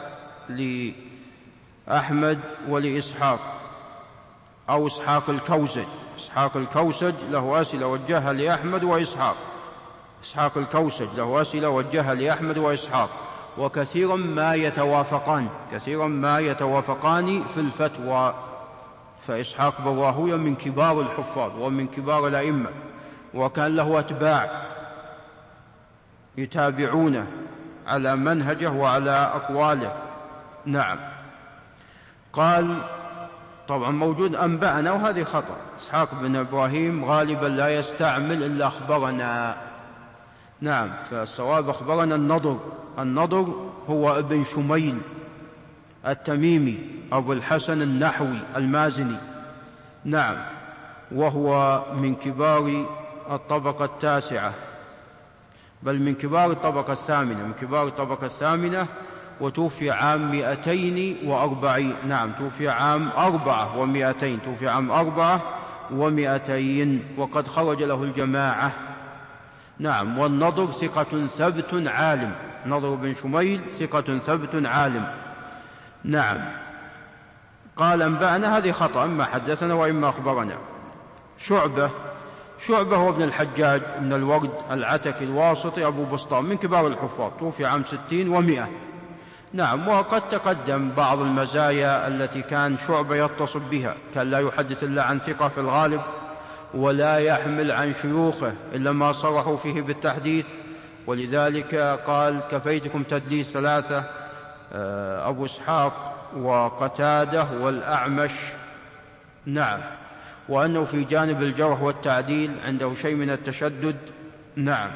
لأحمد ولإسحاق، أو إسحاق الكوسج، إسحاق الكوسج له أسئلة وجهها لأحمد وإسحاق، إسحاق الكوسج له أسئلة وجهها لأحمد وإسحاق، وكثيرا ما يتوافقان، كثيرا ما يتوافقان في الفتوى. فإسحاق بن راهوية من كبار الحفاظ ومن كبار الأئمة، وكان له أتباع يتابعونه على منهجه وعلى أقواله. نعم، قال طبعا موجود أنبأنا وهذه خطأ. إسحاق بن إبراهيم غالبا لا يستعمل إلا أخبرنا. نعم، فالصواب أخبرنا النضر. النضر هو ابن شميل التميمي أبو الحسن النحوي المازني. نعم، وهو من كبار الطبقة التاسعة، بل من كبار الطبقة الثامنة، من كبار الطبقة الثامنة، وتوفي عام 240. نعم، توفي عام 400، توفي عام 400، وقد خرج له الجماعة. نعم، والنضر ثقة ثبت عالم. نضر بن شميل ثقة ثبت عالم. نعم. قال أنبأنا، هذه خطأ، إما حدثنا وإما أخبرنا. شعبة هو ابن الحجاج بن الورد العتكي الواسطي أبو بسطام، من كبار الحفاظ، توفي عام 60 و100. نعم، وقد تقدم بعض المزايا التي كان شعبة يتصف بها، كان لا يحدث إلا عن ثقة في الغالب، ولا يحمل عن شيوخه إلا ما صرحوا فيه بالتحديث، ولذلك قال كفيتكم تدليس 3: أبو إسحاق وقتادة والأعمش. نعم، وأنه في جانب الجرح والتعديل عنده شيء من التشدد. نعم.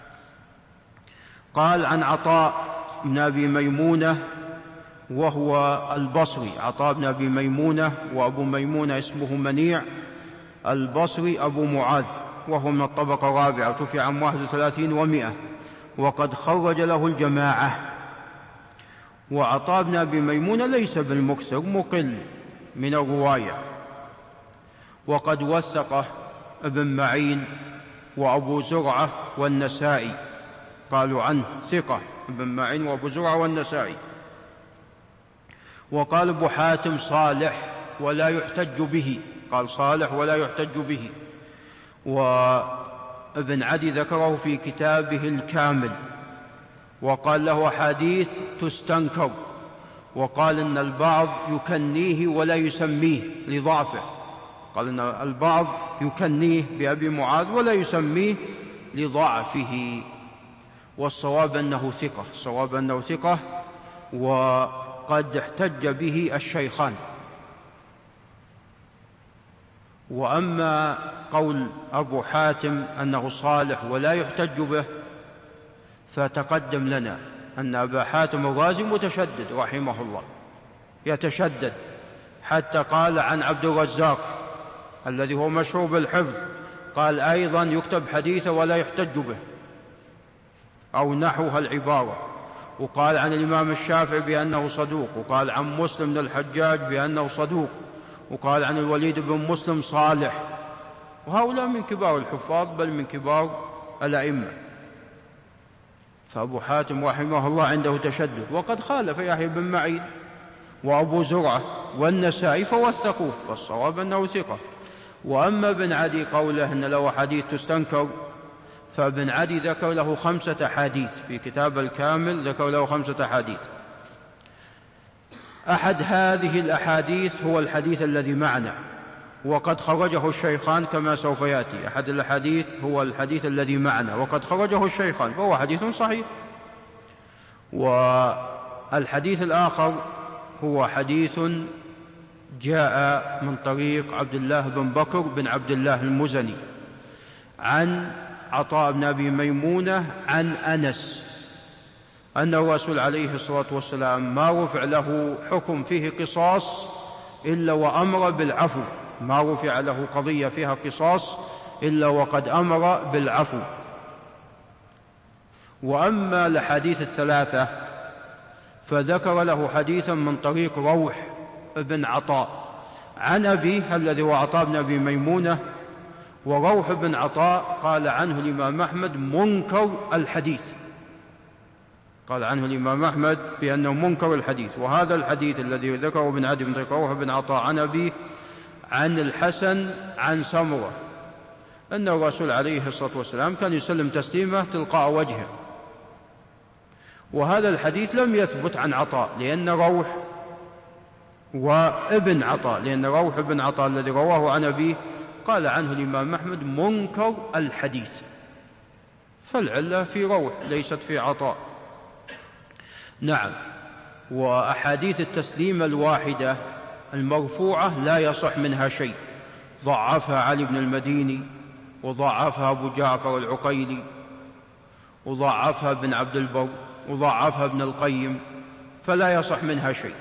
قال عن عطاء بن أبي ميمونة وهو البصري. عطاء بن أبي ميمونة، وأبو ميمونة اسمه منيع البصري أبو معاذ، وهو من الطبقة الرابعة، توفي عام 31 و100، وقد خرج له الجماعة. وعطاء بن أبي ميمونة ليس بالمكثر، مقل من الرواية، وقد وثقه ابن معين وأبو زرعة والنسائي، قالوا عنه ثقة، ابن معين وأبو زرعة والنسائي. وقال أبو حاتم صالح ولا يحتج به، قال صالح ولا يحتج به. وابن عدي ذكره في كتابه الكامل، وقال له أحاديث تستنكر، وقال إن البعض يكنيه ولا يسميه لضعفه. قال إن البعض يكنيه بأبي معاذ ولا يسميه لضعفه، والصواب أنه ثقة، الصواب أنه ثقة، وقد احتج به الشيخان. وأما قول أبو حاتم أنه صالح ولا يحتج به، فتقدم لنا أن أبا حاتم الرازي متشدد رحمه الله، يتشدد، حتى قال عن عبد الرزاق الذي هو مشهور بالحفظ، قال أيضا يكتب حديثه ولا يحتج به، أو نحوها العبارة. وقال عن الإمام الشافعي بأنه صدوق، وقال عن مسلم بن الحجاج بأنه صدوق، وقال عن الوليد بن مسلم صالح. وهؤلاء من كبار الحفاظ، بل من كبار الأئمة. فأبو حاتم رحمه الله عنده تشدد، وقد خالف يحيى بن معين وأبو زرعة والنسائي فوثقوه، فالصواب أنه ثقة. وأما ابن عدي قوله أن له حديث تستنكر، فابن عدي ذكر له 5 أحاديث في كتاب الكامل، ذكر له 5 أحاديث. أحد هذه الأحاديث هو الحديث الذي معنا، وقد خرجه الشيخان كما سوف يأتي. أحد الحديث هو الحديث الذي معنا، وقد خرجه الشيخان، فهو حديث صحيح. والحديث الآخر هو حديث جاء من طريق عبد الله بن بكر بن عبد الله المزني عن عطاء بن أبي ميمونة عن أنس أن الرسول عليه الصلاة والسلام ما رفع له حكم فيه قصاص إلا وأمر بالعفو، ما رفع له قضية فيها قصاص إلا وقد أمر بالعفو. وأما الحديث 3 فذكر له حديثا من طريق روح بن عطاء عن أبيه الذي هو عطاء بن أبي ميمونة. وروح بن عطاء قال عنه الإمام أحمد منكر الحديث، قال عنه الإمام أحمد بأنه منكر الحديث. وهذا الحديث الذي ذكره ابن عدي بن طريق روح بن عطاء عن أبيه عن الحسن عن سمرة أن الرسول عليه الصلاة والسلام كان يسلم تسليمه تلقاء وجهه. وهذا الحديث لم يثبت عن عطاء، لأن روح وابن عطاء، لأن روح بن عطاء الذي رواه عن أبيه قال عنه الإمام أحمد منكر الحديث، فالعلة في روح ليست في عطاء. نعم. وأحاديث التسليم الواحدة المرفوعة لا يصح منها شيء، ضعفها علي بن المديني، وضعفها أبو جعفر العقيلي، وضعفها ابن عبد البر، وضعفها ابن القيم، فلا يصح منها شيء.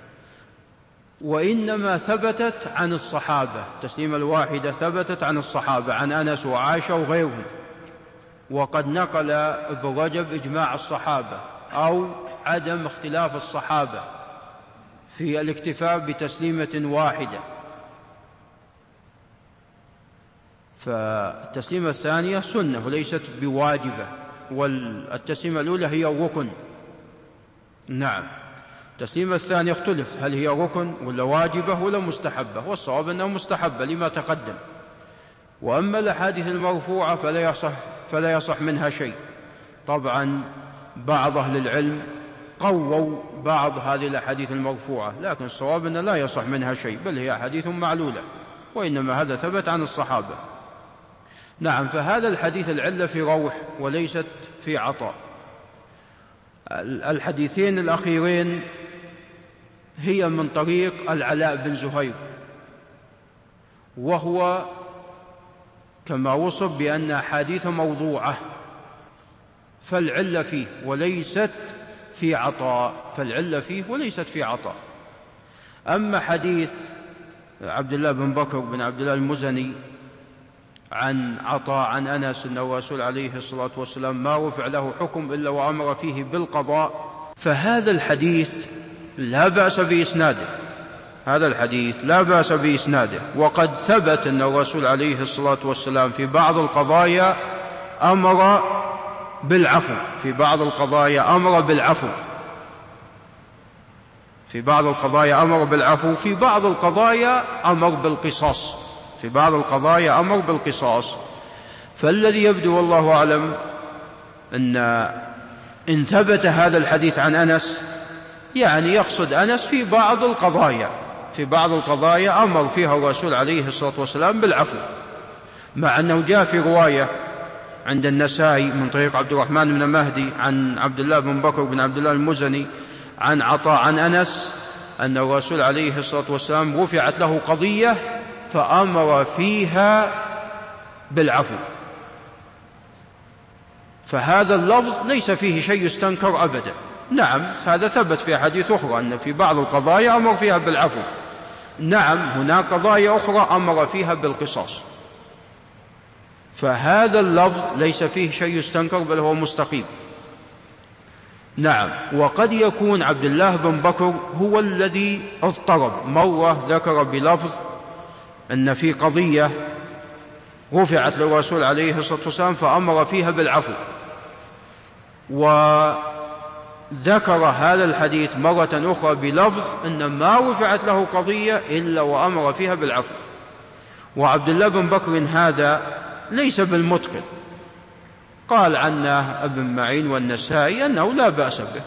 وإنما ثبتت عن الصحابة، التسليمة الواحدة ثبتت عن الصحابة، عن أنس وعائشة وغيرهم. وقد نقل ابن رجب إجماع الصحابة أو عدم اختلاف الصحابة في الاكتفاء بتسليمة واحدة. فالتسليمة الثانية سنة وليست بواجبة، والتسليمة الأولى هي ركن. نعم، التسليمة الثانية اختلف هل هي ركن ولا واجبة ولا مستحبة، والصواب أنها مستحبة لما تقدم. وأما الأحاديث المرفوعة فلا يصح منها شيء. طبعا بعض أهل العلم قووا بعض هذه الأحاديث المرفوعة، لكن الصواب أن لا يصح منها شيء، بل هي أحاديث معلولة، وإنما هذا ثبت عن الصحابة. نعم، فهذا الحديث العلة في روح وليست في عطاء. الحديثين الأخيرين هي من طريق العلاء بن زهير، وهو كما وصف بأن أحاديث موضوعة، فالعلة فيه وليست في عطاء، فالعلة فيه وليست في عطاء. أما حديث عبد الله بن بكر بن عبد الله المزني عن عطاء عن أنس أن الرسول عليه الصلاة والسلام ما رفع له حكم إلا وأمر فيه بالقضاء، فهذا الحديث لا بأس بإسناده، هذا الحديث لا بأس بإسناده. وقد ثبت أن الرسول عليه الصلاة والسلام في بعض القضايا أمر بالعفو، في بعض القضايا أمر بالعفو، في بعض القضايا أمر بالعفو، في بعض القضايا أمر بالقصاص، في بعض القضايا أمر بالقصاص. فالذي يبدو والله أعلم إن ثبت هذا الحديث عن أنس يعني يقصد أنس في بعض القضايا، في بعض القضايا أمر فيها الرسول عليه الصلاة والسلام بالعفو، مع أنه جاء في رواية عند النسائي من طريق عبد الرحمن بن مهدي عن عبد الله بن بكر بن عبد الله المزني عن عطاء عن أنس أن الرسول عليه الصلاة والسلام رفعت له قضية فأمر فيها بالعفو. فهذا اللفظ ليس فيه شيء يستنكر أبدا. نعم، هذا ثبت في أحاديث أخرى أن في بعض القضايا أمر فيها بالعفو، نعم هناك قضايا أخرى أمر فيها بالقصاص، فهذا اللفظ ليس فيه شيء يستنكر بل هو مستقيم. نعم، وقد يكون عبد الله بن بكر هو الذي اضطرب، مرة ذكر بلفظ أن في قضية رفعت للرسول عليه الصلاة والسلام فأمر فيها بالعفو، وذكر هذا الحديث مرة أخرى بلفظ أن ما رفعت له قضية إلا وأمر فيها بالعفو. وعبد الله بن بكر هذا ليس بالمتقن، قال عنه ابن معين والنسائي أنه لا بأس به.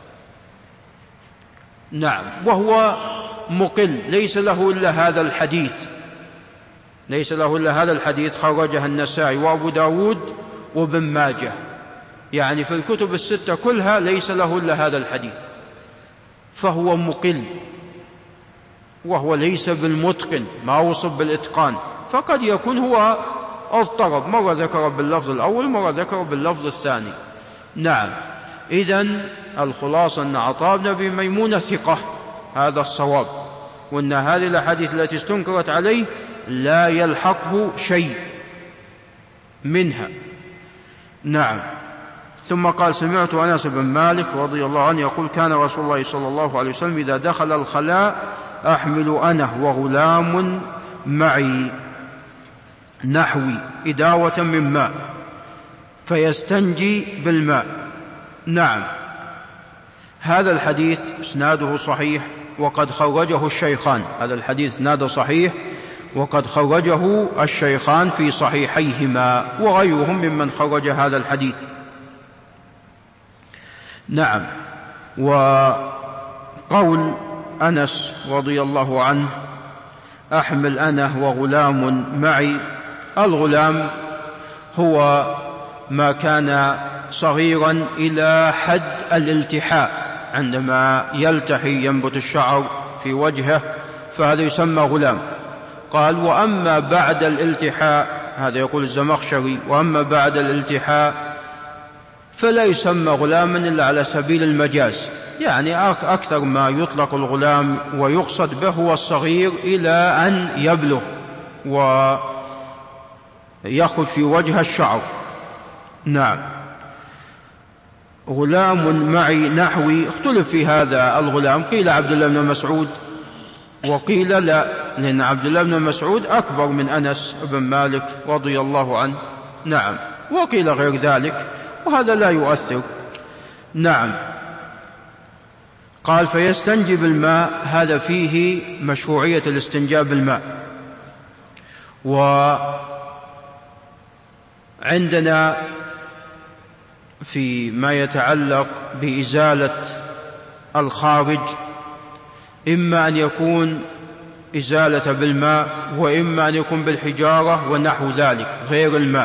نعم، وهو مقل، ليس له إلا هذا الحديث، ليس له إلا هذا الحديث خرجه النسائي وأبو داود وابن ماجه، يعني في الكتب الستة كلها ليس له إلا هذا الحديث، فهو مقل وهو ليس بالمتقن، ما وصف بالإتقان، فقد يكون هو اضطرب، مرة ذكر باللفظ الأول مرة ذكر باللفظ الثاني. نعم، إذن الخلاصة أن عطاء بن أبي ميمونة ثقة، هذا الصواب، وأن هذه الأحاديث التي استنكرت عليه لا يلحقه شيء منها. نعم. ثم قال: سمعت أنس بن مالك رضي الله عنه يقول: كان رسول الله صلى الله عليه وسلم إذا دخل الخلاء أحمل أنا وغلام معي نحوي إداوة من ماء فيستنجي بالماء. نعم، هذا الحديث اسناده صحيح وقد خرجه الشيخان، هذا الحديث اسناده صحيح وقد خرجه الشيخان في صحيحيهما وغيرهم ممن خرج هذا الحديث. نعم، وقول أنس رضي الله عنه: أحمل أنا وغلام معي، الغلام هو ما كان صغيرا إلى حد الالتحاء، عندما يلتحي ينبت الشعر في وجهه فهذا يسمى غلام. قال وأما بعد الالتحاء، هذا يقول الزمخشري، وأما بعد الالتحاء فلا يسمى غلاما إلا على سبيل المجاز، يعني أكثر ما يطلق الغلام ويقصد به هو الصغير إلى أن يبلغ ويخرج في وجه الشعر. نعم. غلام معي نحوي، اختلف في هذا الغلام، قيل عبد الله بن مسعود وقيل لا، لأن عبد الله بن مسعود أكبر من أنس بن مالك رضي الله عنه. نعم. وقيل غير ذلك، وهذا لا يؤثر. نعم. قال فيستنجي بالماء، هذا فيه مشروعية الاستنجاء بالماء. وعندنا في ما يتعلق بإزالة الخارج إما أن يكون إزالة بالماء، وإما أن يكون بالحجارة ونحو ذلك غير الماء.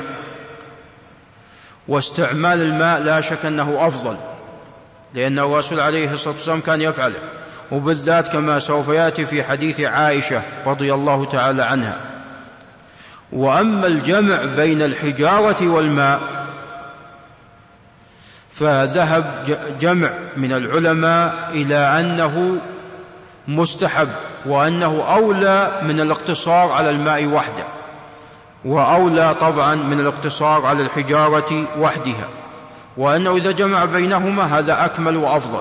واستعمال الماء لا شك أنه أفضل، لأن الرسول عليه الصلاة والسلام كان يفعله، وبالذات كما سوف يأتي في حديث عائشة رضي الله تعالى عنها. وأما الجمع بين الحجارة والماء فذهب جمع من العلماء إلى أنه مستحب، وأنه أولى من الاقتصار على الماء وحده، وأولى طبعا من الاقتصار على الحجارة وحدها، وأنه إذا جمع بينهما هذا أكمل وأفضل.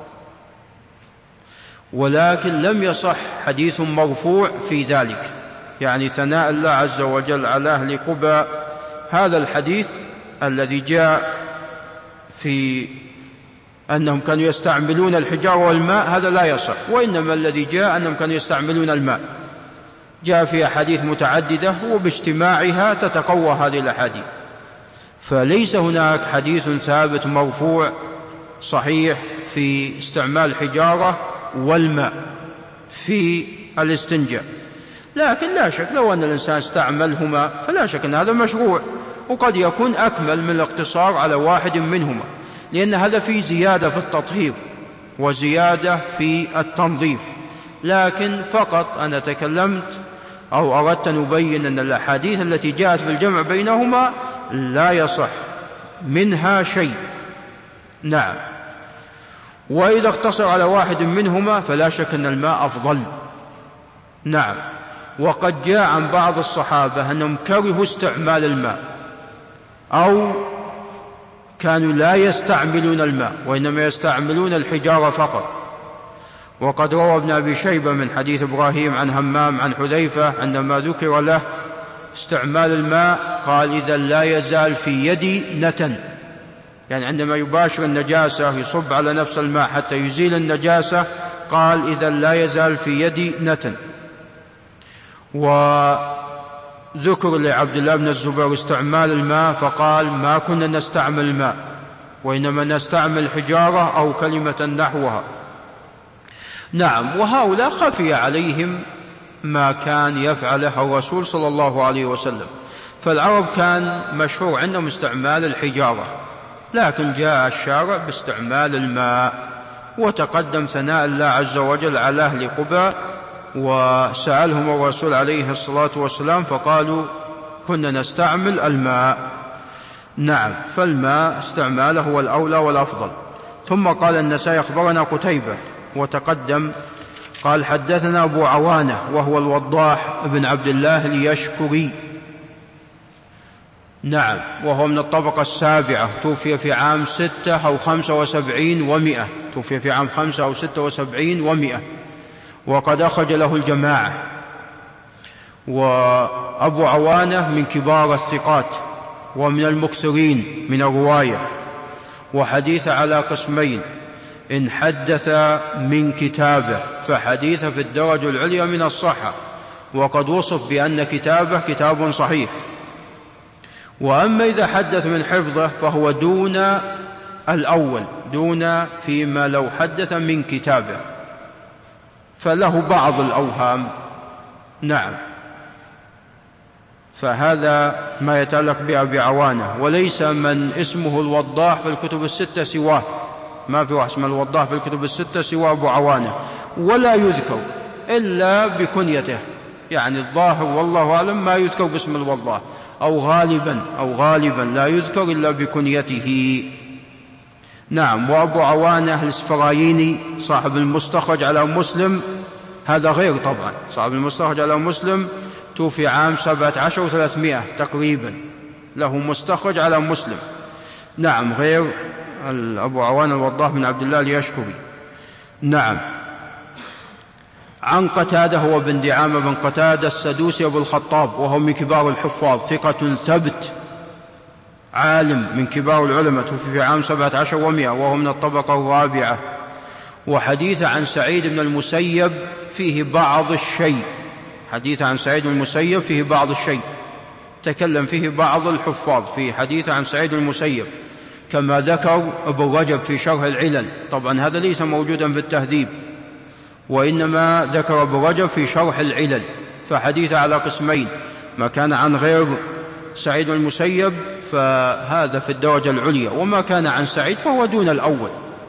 ولكن لم يصح حديث مرفوع في ذلك، يعني ثناء الله عز وجل على أهل قباء. هذا الحديث الذي جاء في أنهم كانوا يستعملون الحجارة والماء هذا لا يصح، وإنما الذي جاء أنهم كانوا يستعملون الماء، جاء في أحاديث متعددة وباجتماعها تتقوى هذه الأحاديث. فليس هناك حديث ثابت مرفوع صحيح في استعمال الحجارة والماء في الاستنجاء. لكن لا شك لو أن الإنسان استعملهما فلا شك أن هذا مشروع، وقد يكون أكمل من الاقتصار على واحد منهما، لأن هذا فيه زيادة في التطهير وزيادة في التنظيف. لكن فقط أنا تكلمت أو أردت أن أبين أن الأحاديث التي جاءت بالجمع بينهما لا يصح منها شيء. نعم. وإذا اقتصر على واحد منهما فلا شك أن الماء أفضل. نعم. وقد جاء عن بعض الصحابة أنهم كرهوا استعمال الماء، أو كانوا لا يستعملون الماء وإنما يستعملون الحجارة فقط. وقد روى ابن أبي شيبة من حديث إبراهيم عن همام عن حذيفة عندما ذكر له استعمال الماء قال إذا لا يزال في يدي نتن، يعني عندما يباشر النجاسة يصب على نفس الماء حتى يزيل النجاسة، قال إذا لا يزال في يدي نتن. وذكر لعبد الله بن الزبير استعمال الماء فقال ما كنا نستعمل الماء وإنما نستعمل الحجارة أو كلمة نحوها. نعم. وهؤلاء خفي عليهم ما كان يفعله الرسول صلى الله عليه وسلم، فالعرب كان مشهور عندهم استعمال الحجارة، لكن جاء الشارع باستعمال الماء. وتقدم ثناء الله عز وجل على أهل قباء، وسألهم الرسول عليه الصلاة والسلام فقالوا كنا نستعمل الماء. نعم. فالماء استعماله هو الأولى والأفضل. ثم قال النسائي أخبرنا قتيبة، وتقدم قال حدثنا أبو عوانة وهو الوضاح بن عبد الله اليشكري. نعم. وهو من الطبقة السابعة، توفي في عام 6 أو 75 و100، توفي في عام 5 أو 76 و100، وقد أخرج له الجماعة. وأبو عوانة من كبار الثقات ومن المكثرين من الرواية، وحديث على قسمين: إن حدث من كتابه فحديث في الدرجة العليا من الصحة، وقد وصف بأن كتابه كتاب صحيح. وأما إذا حدث من حفظه فهو دون الأول، دون فيما لو حدث من كتابه فله بعض الأوهام. نعم. فهذا ما يتعلق بأبي عوانة. وليس من اسمه الوضاح في الكتب الستة سواه، ما في واحد اسمه الوضاح في الكتب الستة سوى أبو عوانة، ولا يذكر إلا بكنيته، يعني الظاهر والله أعلم ما يذكر باسم الوضاح، أو غالبا لا يذكر إلا بكنيته. نعم. وأبو عوانة الإسفرايني صاحب المستخرج على مسلم، هذا غير طبعا، صاحب المستخرج على مسلم توفي عام 17 و300 تقريبا، له مستخرج على مسلم. نعم، غير أبو عوانة الوضاح بن عبد الله اليشكري. نعم. عن قتادة هو بن دعامة بن قتادة السدوسي أبو الخطاب، وهو من كبار الحفاظ، ثقة ثبت، عالم من كبار العلماء، توفي في عام 17 و100 وهو من الطبقة الرابعة. وحديث عن سعيد بن المسيب فيه بعض الشيء، حديث عن سعيد بن المسيب فيه بعض الشيء، تكلم فيه بعض الحفاظ في حديث عن سعيد بن المسيب، كما ذكر ابن رجب في شرح العلل. طبعا هذا ليس موجودا في التهذيب، وإنما ذكر ابن رجب في شرح العلل، فحديث على قسمين، ما كان عن غير سعيد بن المسيب فهذا في الدرجة العليا، وما كان عن سعيد فهو دون الأول.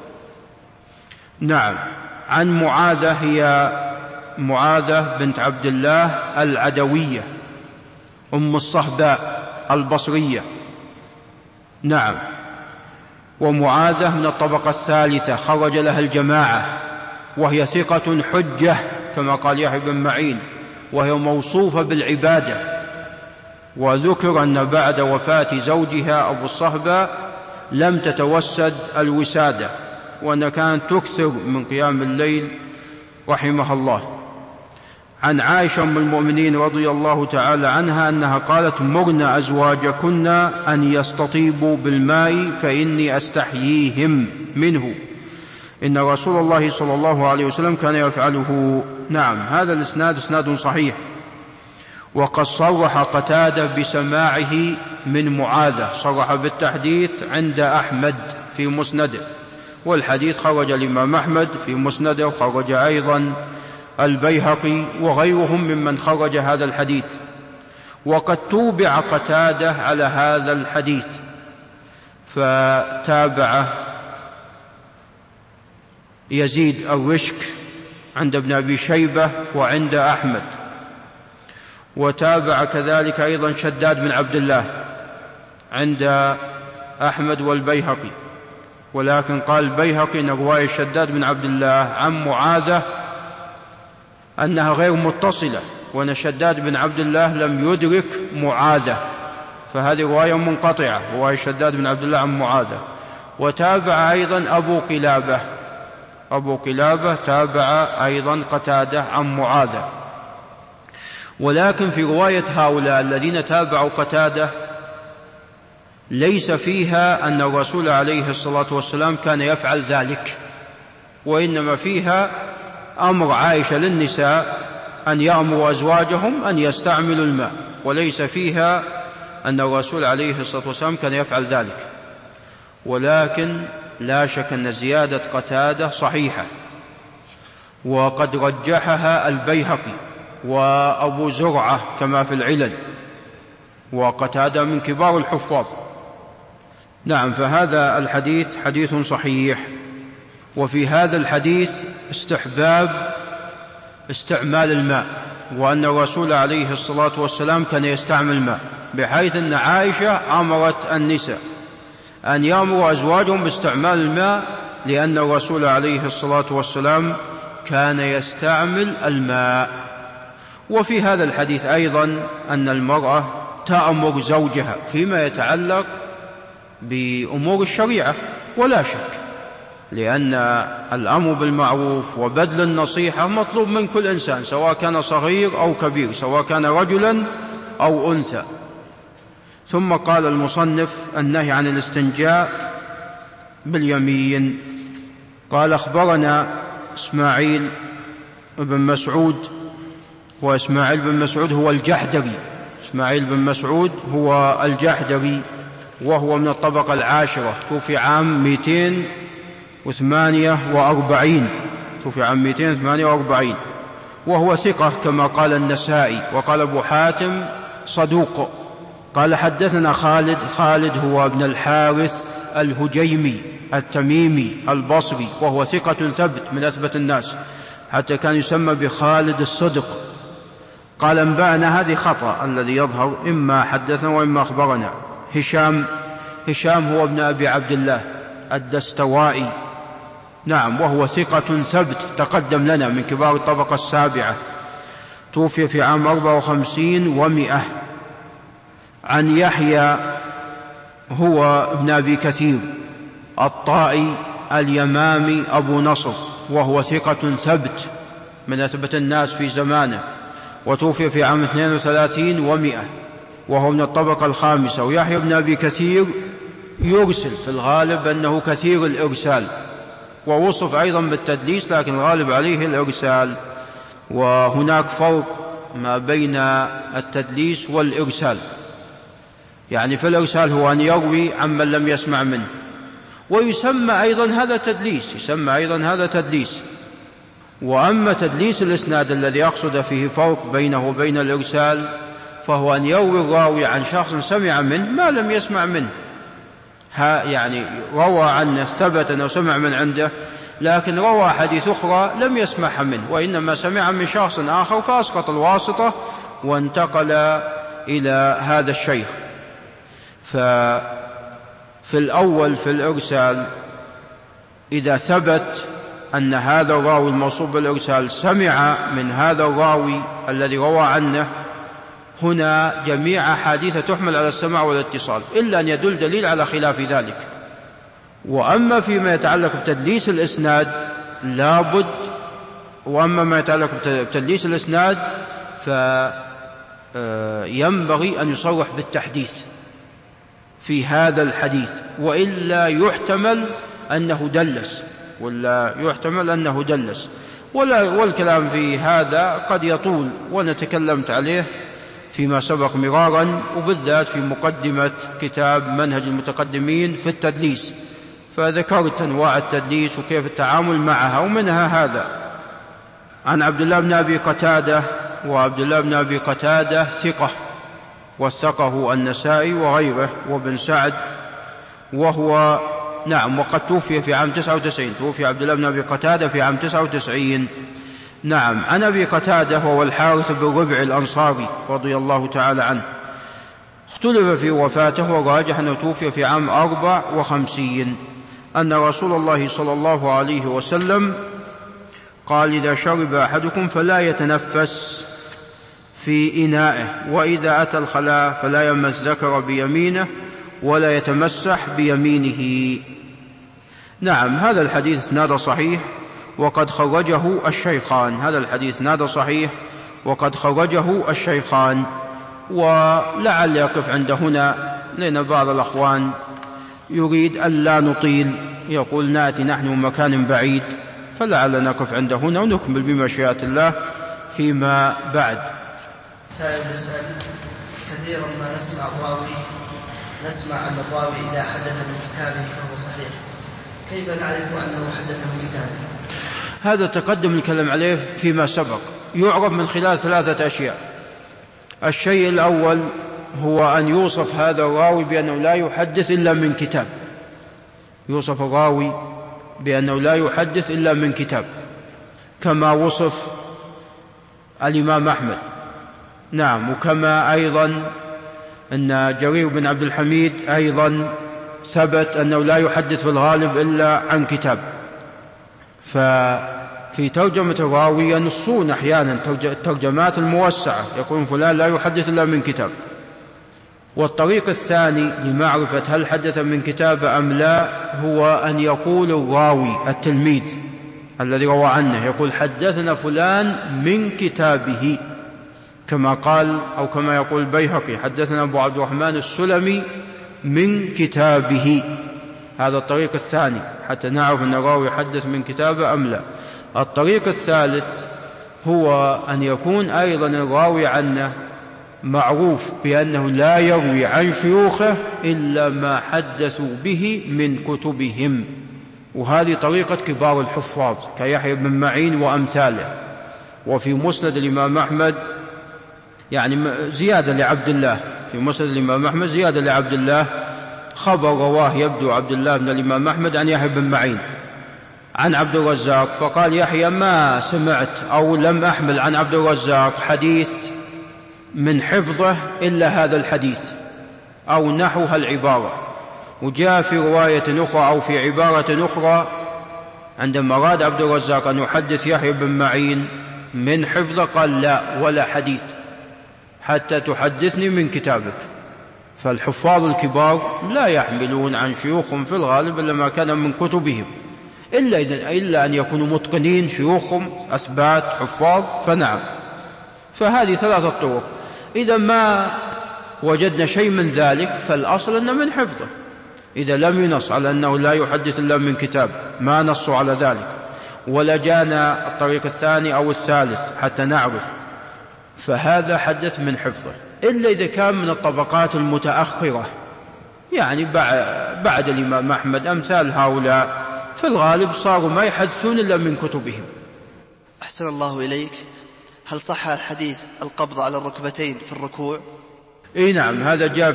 نعم. عن معاذة، هي معاذة بنت عبد الله العدوية أم الصهباء البصرية. نعم. ومعاذة من الطبقة الثالثة، خرج لها الجماعة، وهي ثقة حجة كما قال يحيى بن معين، وهي موصوفة بالعبادة. وذكر أن بعد وفاة زوجها أبو الصهباء لم تتوسد الوسادة، وأن كانت تكثر من قيام الليل رحمها الله. عن عائشة أم المؤمنين رضي الله تعالى عنها أنها قالت: مرنا أزواجكن أن يستطيبوا بالماء فإني أستحييهم منه، إن رسول الله صلى الله عليه وسلم كان يفعله. نعم. هذا الإسناد إسناد صحيح، وقد صرح قتادة بسماعه من معاذة، صرح بالتحديث عند أحمد في مسنده، والحديث خرج الإمام أحمد في مسنده، وخرج أيضا البيهقي وغيرهم ممن خرج هذا الحديث. وقد توبع قتادة على هذا الحديث، فتابع يزيد الرشك عند ابن أبي شيبة وعند أحمد، وتابع كذلك أيضا شداد بن عبد الله عند أحمد والبيهقي، ولكن قال البيهقي أن رواية شداد بن عبد الله عن معاذة أنها غير متصلة، وأن شداد بن عبد الله لم يدرك معاذة، فهذه رواية منقطعة، رواية شداد بن عبد الله عن معاذة. وتابع أيضا أبو قلابة تابع أيضا قتادة عن معاذة. ولكن في رواية هؤلاء الذين تابعوا قتادة ليس فيها أن الرسول عليه الصلاة والسلام كان يفعل ذلك، وإنما فيها أمر عائشة للنساء أن يأمروا أزواجهم أن يستعملوا الماء، وليس فيها أن الرسول عليه الصلاة والسلام كان يفعل ذلك. ولكن لا شك أن زيادة قتادة صحيحة، وقد رجحها البيهقي وأبو زرعة كما في العلل، وقتادة من كبار الحفاظ. نعم. فهذا الحديث حديث صحيح. وفي هذا الحديث استحباب استعمال الماء، وأن الرسول عليه الصلاة والسلام كان يستعمل الماء، بحيث أن عائشة أمرت النساء أن يأمروا أزواجهم باستعمال الماء، لأن الرسول عليه الصلاة والسلام كان يستعمل الماء. وفي هذا الحديث أيضا أن المرأة تأمر زوجها فيما يتعلق بأمور الشريعة، ولا شك، لأن الأمر بالمعروف وبذل النصيحة مطلوب من كل إنسان، سواء كان صغير أو كبير، سواء كان رجلا أو أنثى. ثم قال المصنف: النهي عن الاستنجاء باليمين. قال: أخبرنا إسماعيل بن مسعود، وإسماعيل بن مسعود هو الجحدري، إسماعيل بن مسعود هو الجحدري، وهو من الطبقة العاشرة، توفي عام 248، توفي عام 248، وهو ثقة كما قال النسائي. وقال أبو حاتم صدوق. قال: حدثنا خالد هو ابن الحارث الهجيمي التميمي البصري، وهو ثقة ثبت من أثبت الناس، حتى كان يسمى بخالد الصدق. قال أنبأنا، هذه خطأ الذي يظهر، إما حدثنا وإما أخبرنا. هشام هو ابن أبي عبد الله الدستوائي، نعم، وهو ثقة ثبت، تقدم لنا من كبار الطبقة السابعة، توفي في عام 54 و100. عن يحيى هو ابن أبي كثير الطائي اليمامي أبو نصر، وهو ثقة ثبت من أثبت الناس في زمانه، وتوفي في عام 32 و100، وهو من الطبقة الخامسة. ويحيى بن أبي كثير يرسل، في الغالب أنه كثير الإرسال، ووصف أيضا بالتدليس، لكن الغالب عليه الإرسال. وهناك فرق ما بين التدليس والإرسال، يعني في الإرسال هو أن يروي عمن لم يسمع منه، ويسمى أيضا هذا تدليس. وأما تدليس الإسناد الذي يقصد فيه فرق بينه وبين الإرسال، فهو أن يروي الراوي عن شخص سمع منه ما لم يسمع منه، يعني روى عنه، ثبت أنه سمع من عنده، لكن روى حديث أخرى لم يسمعها منه، وإنما سمع من شخص آخر فأسقط الواسطة وانتقل إلى هذا الشيخ. ففي الأول في الإرسال، إذا ثبت أن هذا الراوي الموصوف بالإرسال سمع من هذا الراوي الذي روى عنه، هنا جميع أحاديث تحمل على السماع والاتصال، إلا أن يدل دليل على خلاف ذلك. وأما فيما يتعلق بتدليس الإسناد لابد، وأما ما يتعلق بتدليس الإسناد فينبغي أن يصرح بالتحديث في هذا الحديث، وإلا يحتمل أنه دلس، والكلام في هذا قد يطول، ونتكلمت عليه فيما سبق مرارا، وبالذات في مقدمة كتاب منهج المتقدمين في التدليس، فذكرت أنواع التدليس وكيف التعامل معها، ومنها هذا. عن عبد الله بن أبي قتادة، وعبد الله بن أبي قتادة ثقة، وثقه النسائي وغيره وابن سعد، وهو نعم، وقد توفي في عام 99، توفي عبد الله بن أبي قتادة في عام 99. نعم. عن أبي قتادة وهو الحارث بن ربع الأنصاري رضي الله تعالى عنه، اختلف في وفاته، وراجح أنه توفي في عام 54، أن رسول الله صلى الله عليه وسلم قال: إذا شرب أحدكم فلا يتنفس في إنائه، وإذا أتى الخلاء فلا يمس ذكر بيمينه ولا يتمسح بيمينه. نعم، هذا الحديث اسناده صحيح وقد خرجه الشيخان، ولعل يقف عند هنا، لأن بعض الأخوان يريد ألا نطيل، يقول نأتي نحن من مكان بعيد، فلعل نقف عند هنا ونكمل بمشيئة الله فيما بعد. سائل يسأل: كثيرا ما نسمع أن الراوي إذا حدث من كتابه فهو صحيح، كيف نعرف أنه حدث من كتابه؟ هذا تقدم الكلام عليه فيما سبق، يعرف من خلال 3 أشياء. الشيء الأول هو أن يوصف هذا الراوي بأنه لا يحدث إلا من كتاب، يوصف الراوي بأنه لا يحدث إلا من كتاب، كما وصف الإمام أحمد. نعم. وكما أيضا أن جرير بن عبد الحميد أيضا ثبت أنه لا يحدث في الغالب إلا عن كتاب. ففي ترجمة الراوي ينصون أحيانا الترجمات الموسعة، يقول فلان لا يحدث إلا من كتاب. والطريق الثاني لمعرفة هل حدث من كتاب أم لا هو أن يقول الراوي التلميذ الذي روى عنه، يقول: حدثنا فلان من كتابه، كما قال أو كما يقول البيهقي: حدثنا أبو عبد الرحمن السلمي من كتابه. هذا الطريق الثاني حتى نعرف أن الراوي حدث من كتابه أم لا. الطريق الثالث هو أن يكون أيضا الراوي عنه معروف بأنه لا يروي عن شيوخه إلا ما حدثوا به من كتبهم، وهذه طريقة كبار الحفاظ كيحيى بن معين وأمثاله. وفي مسند الإمام أحمد يعني زيادة لعبد الله، في مسند الإمام أحمد زيادة لعبد الله، خبر رواه يبدو عبد الله بن الإمام أحمد عن يحيى بن معين عن عبد الرزاق، فقال يحيى ما سمعت أو لم أحمل عن عبد الرزاق حديث من حفظه إلا هذا الحديث أو نحو هالعبارة. وجاء في رواية أخرى أو في عبارة أخرى عندما أراد عبد الرزاق أن يحدث يحيى بن معين من حفظه قال لا ولا حديث حتى تحدثني من كتابك. فالحفاظ الكبار لا يحملون عن شيوخهم في الغالب إلا ما كان من كتبهم، إلا أن يكونوا متقنين شيوخهم أثبات حفاظ، فنعم. فهذه ثلاثة طرق. إذا ما وجدنا شيء من ذلك فالأصل أنه من حفظه. إذا لم ينص على أنه لا يحدث إلا من كتاب، ما نصوا على ذلك، ولا جانا الطريق الثاني أو الثالث حتى نعرف، فهذا حدث من حفظه. إلا إذا كان من الطبقات المتأخرة، يعني بعد الإمام أحمد، أمثال هؤلاء في الغالب صاروا ما يحدثون إلا من كتبهم. أحسن الله إليك، هل صح الحديث القبض على الركبتين في الركوع؟ إيه نعم، هذا جاء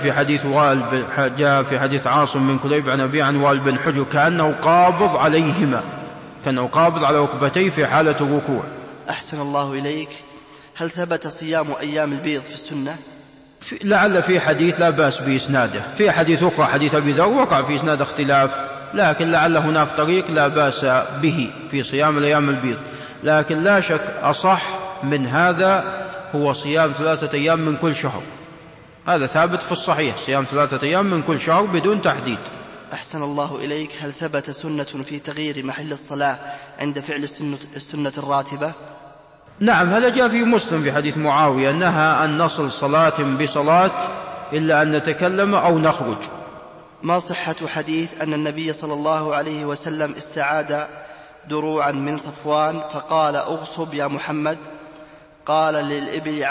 في حديث عاصم من كليب عن أبي عن وائل بن حجر كأنه قابض عليهما، كأنه قابض على ركبتيه في حالة الركوع. أحسن الله إليك، هل ثبت صيام أيام البيض في السنة؟ لعل في حديث لا بأس بإسناده، في حديث أخرى حديث أبي ذر وقع في إسناد اختلاف، لكن لعل هناك طريق لا بأس به في صيام الأيام البيض. لكن لا شك أصح من هذا هو صيام 3 أيام من كل شهر، هذا ثابت في الصحيح، صيام 3 أيام من كل شهر بدون تحديد. أحسن الله إليك، هل ثبت سنة في تغيير محل الصلاة عند فعل السنة الراتبة؟ نعم، هذا جاء في مسلم في حديث معاوية، نهى أن نصل صلاة بصلاة إلا أن نتكلم أو نخرج. ما صحة حديث أن النبي صلى الله عليه وسلم استعاد دروعا من صفوان فقال أغصب يا محمد؟ قال للإبل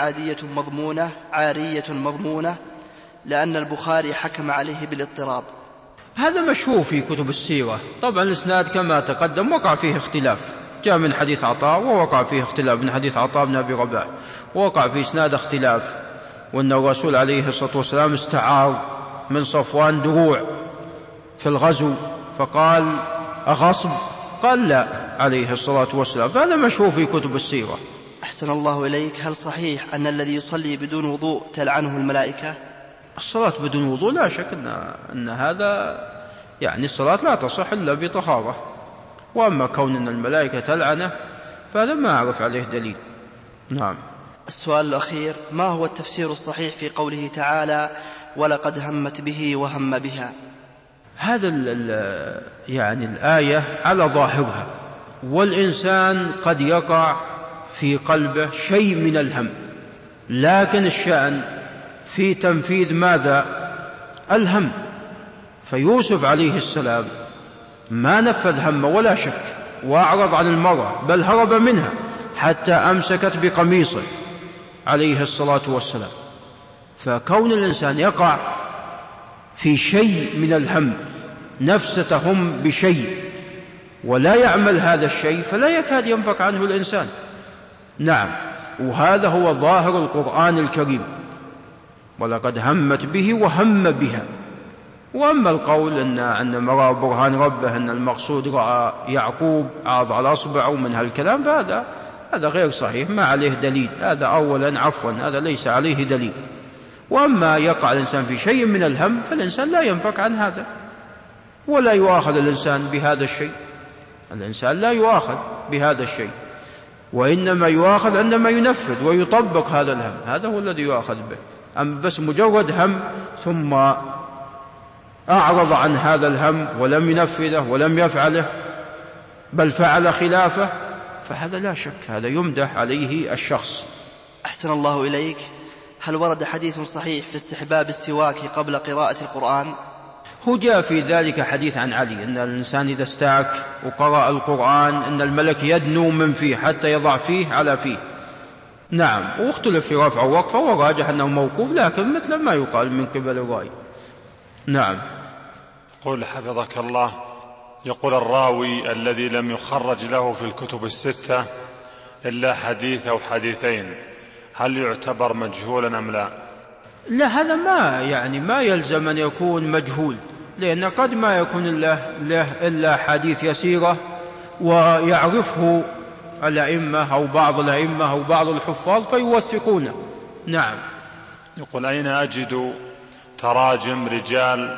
عارية مضمونة، لأن البخاري حكم عليه بالاضطراب. هذا مشهور في كتب السيرة. طبعا الإسناد كما تقدم وقع فيه اختلاف، جاء من حديث عطاء ووقع فيه اختلاف، من حديث عطاء بن أبي رباح ووقع في إسناد اختلاف، وأن الرسول عليه الصلاة والسلام استعار من صفوان دروع في الغزو فقال أغصب؟ قال لا عليه الصلاة والسلام. فهذا مشهور في كتب السيرة. أحسن الله إليك، هل صحيح أن الذي يصلي بدون وضوء تلعنه الملائكة؟ الصلاة بدون وضوء لا شك أن هذا يعني الصلاة لا تصح إلا بطهارة، وأما كون أن الملائكة تلعنه فهذا ما أعرف عليه دليل. نعم. السؤال الأخير، ما هو التفسير الصحيح في قوله تعالى ولقد همت به وهم بها؟ هذا يعني الآية على ظاهرها، والإنسان قد يقع في قلبه شيء من الهم، لكن الشأن في تنفيذ ماذا؟ الهم. فيوسف عليه السلام ما نفذ همه ولا شك، وأعرض عن المرأة بل هرب منها حتى أمسكت بقميصه عليه الصلاة والسلام. فكون الإنسان يقع في شيء من الهم، نفسه تهم بشيء ولا يعمل هذا الشيء، فلا يكاد ينفك عنه الإنسان. نعم، وهذا هو ظاهر القرآن الكريم، ولقد همت به وهم بها. وأما القول أن رأى برهان ربه أن المقصود رأى يعقوب عاض على أصبعه من هالكلام، هذا غير صحيح، ما عليه دليل. هذا أولا عفوا هذا ليس عليه دليل. وأما يقع الإنسان في شيء من الهم فالإنسان لا ينفك عن هذا، ولا يؤاخذ الإنسان بهذا الشيء. الإنسان لا يؤاخذ بهذا الشيء، وإنما يؤاخذ عندما ينفذ ويطبق هذا الهم، هذا هو الذي يؤاخذ به. أما بس مجرد هم ثم أعرض عن هذا الهم ولم ينفذه ولم يفعله بل فعل خلافه، فهذا لا شك هذا يمدح عليه الشخص. أحسن الله إليك، هل ورد حديث صحيح في استحباب السواك قبل قراءة القرآن؟ هو جاء في ذلك حديث عن علي أن الإنسان إذا استاك وقرأ القرآن أن الملك يدنو من فيه حتى يضع فيه على فيه. نعم، واختلف في رفع ووقفه، وراجح أنه موقوف، لكن مثل ما يقال من قبل الرأي. نعم. قل حفظك الله، يقول الراوي الذي لم يخرج له في الكتب 6 إلا حديث أو حديثين، هل يعتبر مجهولا أم لا؟ لا، هذا ما يلزم أن يكون مجهول، لأن قد ما يكون له إلا حديث يسيرة ويعرفه الأئمة أو بعض الأئمة أو بعض الحفاظ فيوثقونه. نعم. يقول أين أجد تراجم رجال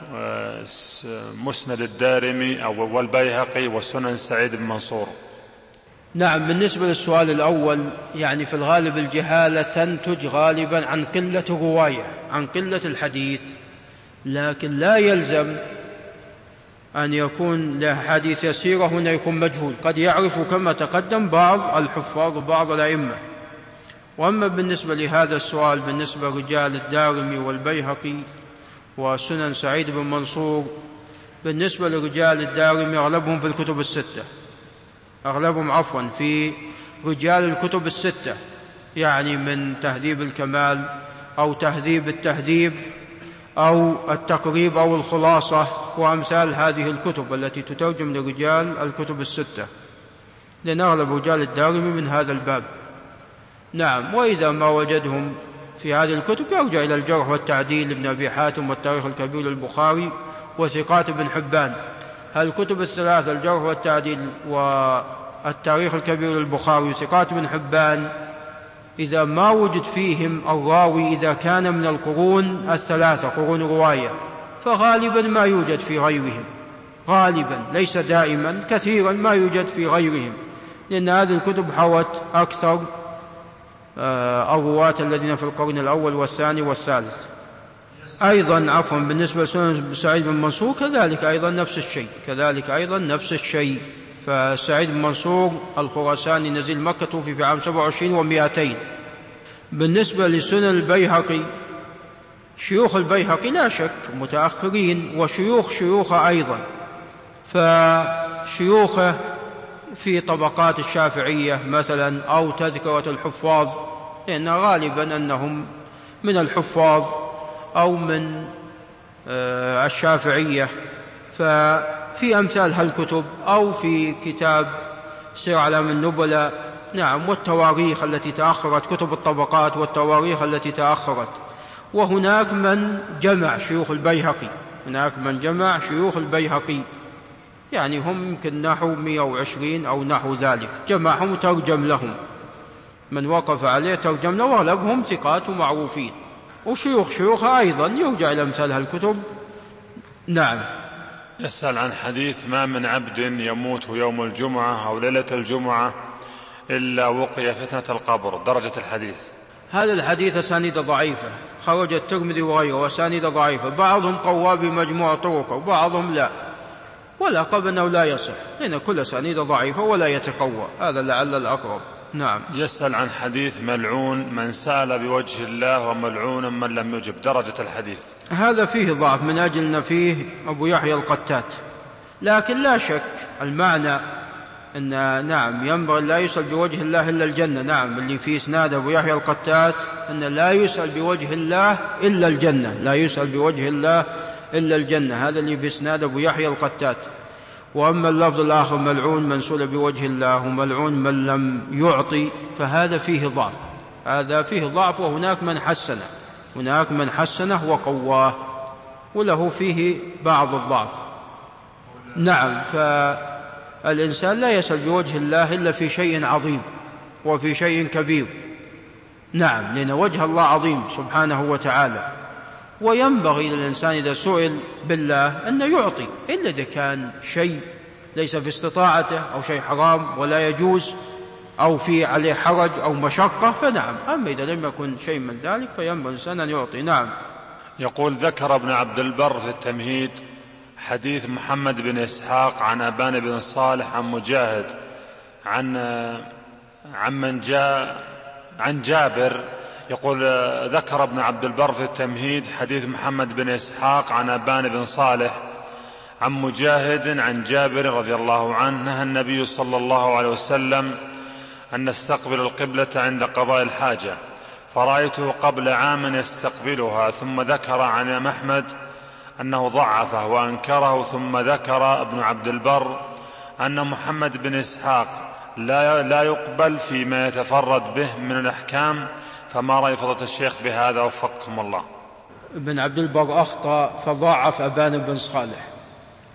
مسند الدارمي والبيهقي وسنن سعيد بن منصور؟ نعم، بالنسبة للسؤال الأول يعني في الغالب الجهالة تنتج غالبا عن قلة الرواية، عن قلة الحديث، لكن لا يلزم أن يكون له حديث يسير هنا يكون مجهول، قد يعرف كما تقدم بعض الحفاظ وبعض الأئمة. وأما بالنسبة لهذا السؤال بالنسبة لرجال الدارمي والبيهقي وسنن سعيد بن منصور، بالنسبة لرجال الدارمي أغلبهم في الكتب الستة، أغلبهم في رجال الكتب الستة، يعني من تهذيب الكمال أو تهذيب التهذيب أو التقريب أو الخلاصة وأمثال هذه الكتب التي تترجم لرجال الكتب الستة، لأن أغلب رجال الدارمي من هذا الباب. نعم. وإذا ما وجدهم في هذه الكتب يرجع إلى الجرح والتعديل لابن أبي حاتم والتاريخ الكبير للبخاري وثقات ابن حبان. الكتب الثلاثة الجرح والتعديل والتاريخ الكبير للبخاري وثقات ابن حبان إذا ما وجد فيهم الراوي إذا كان من القرون الثلاثة قرون رواية فغالبا ما يوجد في غيرهم، غالبا ليس دائما، كثيرا ما يوجد في غيرهم، لأن هذه الكتب حوت أكثر الرواة الذين في القرن الأول والثاني والثالث. أيضا بالنسبة لسنن سعيد بن منصور كذلك أيضا نفس الشيء. فسعيد بن منصور الخراساني نزيل مكة توفي في عام 27 و200. بالنسبة لسنن البيهقي شيوخ البيهقي لا شك متأخرين وشيوخه أيضا، فشيوخه في طبقات الشافعية مثلا أو تذكرة الحفاظ، لأن غالبا أنهم من الحفاظ أو من الشافعية، ففي أمثال هالكتب أو في كتاب سير أعلام النبلاء. نعم. والتواريخ التي تأخرت، كتب الطبقات والتواريخ التي تأخرت. وهناك من جمع شيوخ البيهقي، يعني هم يمكن نحو 120 أو نحو ذلك، جمعهم وترجم لهم، من وقف عليه ترجم له، وأغلبهم ثقات ومعروفين. وشيوخها أيضا يرجع إلى أمثال هالكتب. نعم. يسأل عن حديث ما من عبد يموت يوم الجمعة أو ليلة الجمعة إلا وقي فتنة القبر، درجة الحديث. هذا الحديث أسانيد ضعيفة، خرج الترمذي وغيره وأسانيد ضعيفة، بعضهم قوى بمجموع طرقه وبعضهم لا، ولا قبل أنه لا يصح، لأن كل أسانيد ضعيفة ولا يتقوى، هذا لعل الأقرب. نعم. يسأل عن حديث ملعون من سأل بوجه الله وملعون من لم يجب، درجة الحديث. هذا فيه ضعف من أجل أن فيه أبو يحيى القتات، لكن لا شك المعنى أن نعم ينبغي لا يسأل بوجه الله إلا الجنة. نعم. اللي في إسناد أبو يحيى القتات أن لا يسأل بوجه الله إلا الجنة، لا يسأل بوجه الله إلا الجنة، هذا اللي في إسناد أبو يحيى القتات. وأما اللفظ الآخر ملعون من سئل بوجه الله وملعون من لم يعطي، فهذا فيه ضعف، هذا فيه ضعف. وهناك من حسنه وقواه، وله فيه بعض الضعف. نعم. فالإنسان لا يسأل بوجه الله إلا في شيء عظيم وفي شيء كبير. نعم. لأن وجه الله عظيم سبحانه وتعالى، وينبغي للإنسان إذا سئل بالله أن يعطي، إلا إذا كان شيء ليس في استطاعته أو شيء حرام ولا يجوز أو في عليه حرج أو مشقة فنعم، أما إذا لم يكن شيء من ذلك فينبغي الإنسان أن يعطي. نعم. يقول ذكر ابن عبد البر في التمهيد حديث محمد بن إسحاق عن أبان بن صالح عن مجاهد عن جابر. يقول ذكر ابن عبد البر في التمهيد حديث محمد بن إسحاق عن أبان بن صالح عن مجاهد عن جابر رضي الله عنه نهى النبي صلى الله عليه وسلم أن نستقبل القبلة عند قضاء الحاجة، فرأيته قبل عام يستقبلها. ثم ذكر عن إمام أحمد أنه ضعفه وأنكره. ثم ذكر ابن عبد البر أن محمد بن إسحاق لا يقبل فيما يتفرد به من الأحكام، فما رأي فضيلة الشيخ بهذا وفقكم الله؟ ابن عبد البر أخطأ فضاعف أبان بن صالح،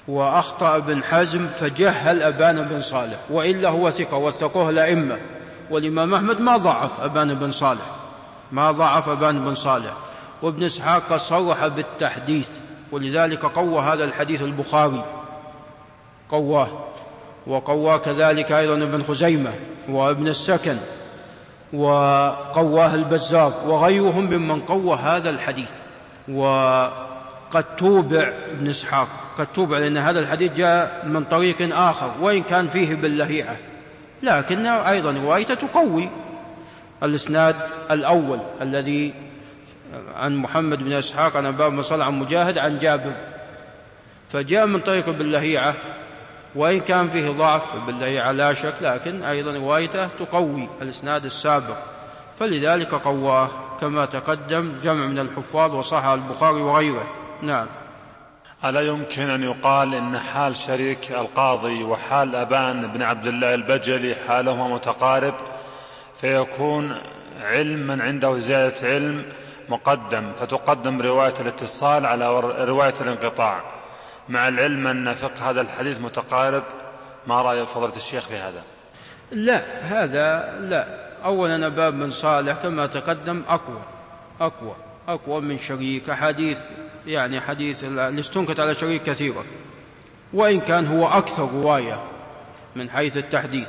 وأخطأ ابن حزم فجهل أبان بن صالح، وإلا هو ثقة وثقوه الأئمة، والإمام أحمد ما ضعف أبان بن صالح، ما ضعف أبان بن صالح. وابن إسحاق قد صرح بالتحديث، ولذلك قوى هذا الحديث البخاري، قواه، وقواه كذلك أيضا ابن خزيمة وابن السكن، وقواه البزار وغيرهم ممن قوى هذا الحديث. وقد توبع ابن إسحاق، قد توبع، لأن هذا الحديث جاء من طريق آخر وإن كان فيه باللهيعة، لكن أيضا روايته تقوي الإسناد الأول الذي عن محمد بن إسحاق عن أبان بن صالح عن مجاهد عن جابر، فجاء من طريق باللهيعة وإن كان فيه ضعف باللهيعة لا شك، لكن أيضا روايته تقوي الإسناد السابق، فلذلك قواه كما تقدم جمع من الحفاظ وصححه البخاري وغيره. نعم. ألا يمكن أن يقال إن حال شريك القاضي وحال أبان بن عبد الله البجلي حالهما متقارب، فيكون علم من عنده زيادة علم مقدم، فتقدم رواية الاتصال على رواية الانقطاع، مع العلم أن فقه هذا الحديث متقارب؟ ما رأي فضيلة الشيخ في هذا؟ لا، هذا لا. أولا أبان بن صالح كما تقدم أقوى من شريك، حديث يعني حديث اللي استنكت على شريك كثيرا، وإن كان هو أكثر رواية من حيث التحديث.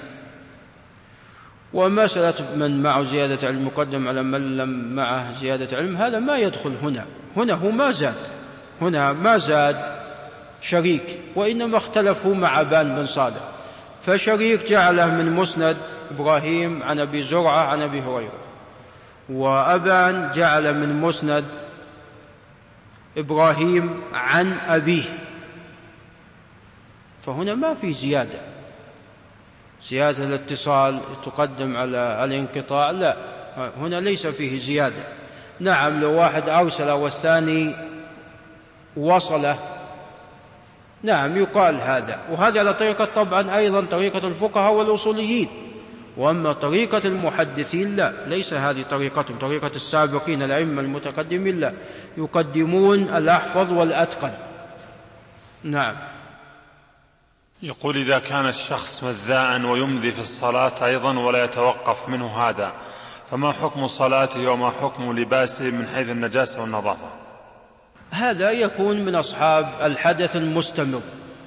ومسألة من معه زيادة علم مقدم على من لم معه زيادة علم، هذا ما يدخل هنا هو ما زاد، هنا ما زاد شريك، وإنما اختلفوا مع أبان بن صالح، فشريك جعله من مسند إبراهيم عن أبي زرعة عن أبي هريرة، وأبان جعل من مسند إبراهيم عن أبيه، فهنا ما في زيادة الاتصال تقدم على الانقطاع، لا، هنا ليس فيه زيادة. نعم، لو واحد أرسل والثاني وصله، نعم يقال هذا، وهذا على طريقة طبعا أيضا طريقة الفقهاء والأصوليين. وأما طريقة المحدثين لا، ليس هذه طريقتهم، طريقة السابقين الأئمة المتقدمين لا، يقدمون الأحفظ والأتقن. نعم. يقول: إذا كان الشخص مذاء ويمضي في الصلاة أيضا ولا يتوقف منه هذا، فما حكم صلاته وما حكم لباسه من حيث النجاسة والنظافة؟ هذا يكون من أصحاب الحدث المستمر،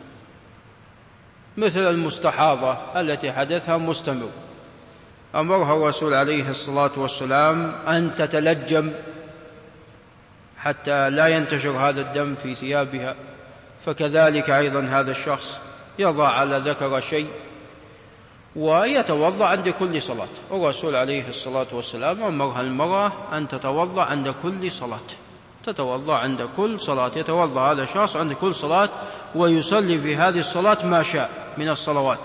مثل المستحاضة التي حدثها مستمر، أمرها الرسول عليه الصلاة والسلام أن تتلجم حتى لا ينتشر هذا الدم في ثيابها، فكذلك أيضا هذا الشخص يضع على ذكر شيء ويتوضأ عند كل صلاة. الرسول عليه الصلاة والسلام أمرها المرأة أن تتوضأ عند كل صلاة، تتوضأ عند كل صلاة، يتوضأ هذا الشخص عند كل صلاة ويصلي في هذه الصلاة ما شاء من الصلوات.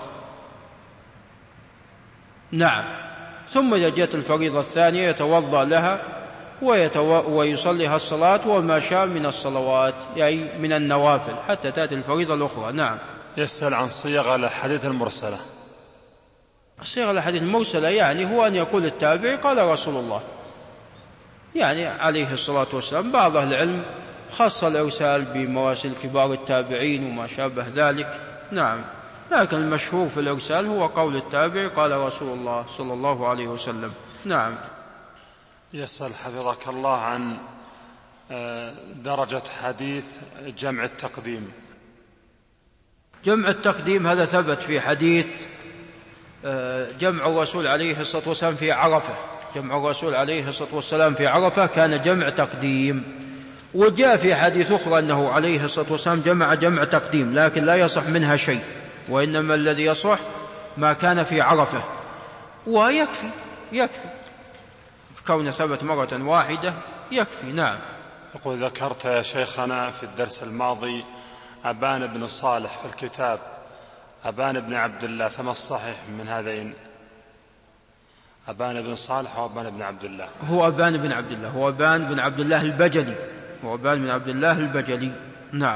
نعم. ثم إذا جاءت الفريضة الثانية يتوضأ لها ويصليها الصلاة وما شاء من الصلوات، يعني من النوافل، حتى تأتي الفريضة الأخرى. نعم. يسأل عن صيغ الأحاديث المرسلة. صيغ الأحاديث المرسلة يعني هو أن يقول التابعي قال رسول الله، يعني عليه الصلاة والسلام. بعض أهل العلم خص الإرسال بمواسل كبار التابعين وما شابه ذلك. نعم. لكن المشهور في الإرسال هو قول التابعي قال رسول الله صلى الله عليه وسلم. نعم. يسأل حفظك الله عن درجة حديث جمع التقديم. جمع التقديم هذا ثبت في حديث جمع الرسول عليه الصلاة والسلام في عرفة، جمع الرسول عليه الصلاة والسلام في عرفة كان جمع تقديم. وجاء في حديث أخرى أنه عليه الصلاة والسلام جمع تقديم، لكن لا يصح منها شيء، وإنما الذي يصح ما كان في عرفة، ويكفي كون ثبت مرة واحدة يكفي. نعم. يقول: ذكرت يا شيخنا في الدرس الماضي أبان بن صالح في الكتاب أبان بن عبد الله، فما الصحيح من هذين؟ أبان بن صالح وأبان بن عبد الله؟ هو أبان بن عبد الله، هو أبان بن عبد الله البجلي، هو أبان بن عبد الله البجلي. نعم.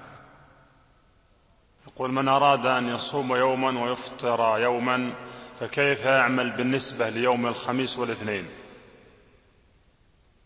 يقول: من أراد أن يصوم يوما ويفطر يوما فكيف يعمل بالنسبة ليوم الخميس والاثنين؟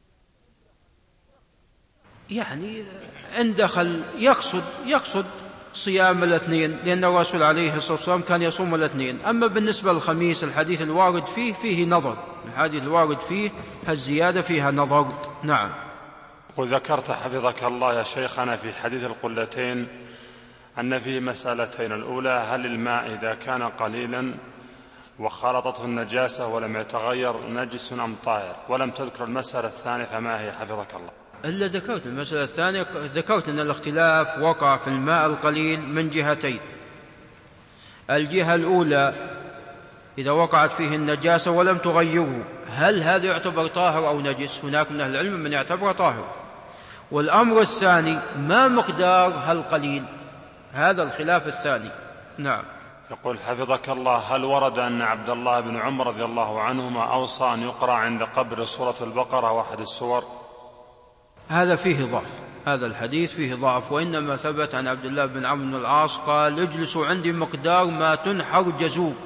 يعني إن دخل يقصد صيام الاثنين، لأن الرسول عليه الصلاة والسلام كان يصوم الاثنين. أما بالنسبة للخميس الحديث الوارد فيه نظر، الحديث الوارد فيه الزيادة فيها نظر. نعم. وذكرت حفظك الله يا شيخنا في حديث القلتين أن فيه مسألتين: الأولى هل الماء إذا كان قليلا وخلطته النجاسة ولم يتغير نجس أم طاهر؟ ولم تذكر المسألة الثانية، فما هي حفظك الله؟ إلا ذكرت المسألة الثانية، ذكرت أن الاختلاف وقع في الماء القليل من جهتين. الجهة الأولى إذا وقعت فيه النجاسة ولم تغيره، هل هذا يعتبر طاهر أو نجس؟ هناك من أهل العلم من يعتبر طاهر. والأمر الثاني ما مقدار القليل، هذا الخلاف الثاني. نعم. يقول حفظك الله: هل ورد أن عبد الله بن عمر رضي الله عنهما أوصى أن يقرأ عند قبر سورة البقرة واحد السور؟ هذا فيه ضعف، هذا الحديث فيه ضعف، وإنما ثبت عن عبد الله بن عمرو بن العاص قال: اجلسوا عندي مقدار ما تنحر جزور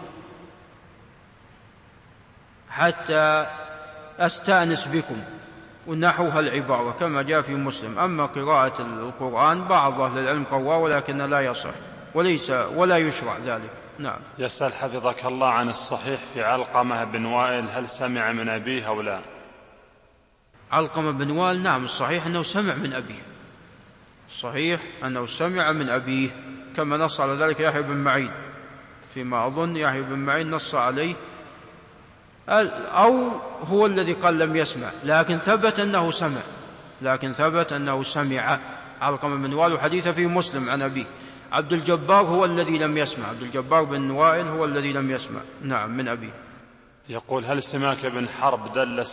حتى أستأنس بكم، ونحوها العبارة كما جاء في مسلم. أما قراءة القرآن بعض أهل العلم قواه ولكن لا يصح ولا يشرع ذلك. نعم. يسأل حفظك الله عن الصحيح في علقمة بن وائل، هل سمع من أبيه أو لا؟ علقمة بن وائل نعم، الصحيح أنه سمع من أبيه، الصحيح أنه سمع من أبيه، كما نص على ذلك يحيى بن معين، فيما أظن يحيى بن معين نص عليه، أو هو الذي قال لم يسمع، لكن ثبت أنه سمع علقمة بن وائل، وحديث في مسلم عن أبيه. عبد الجبار هو الذي لم يسمع، عبد الجبار بن وائل هو الذي لم يسمع نعم من أبيه. يقول: هل سماك بن حرب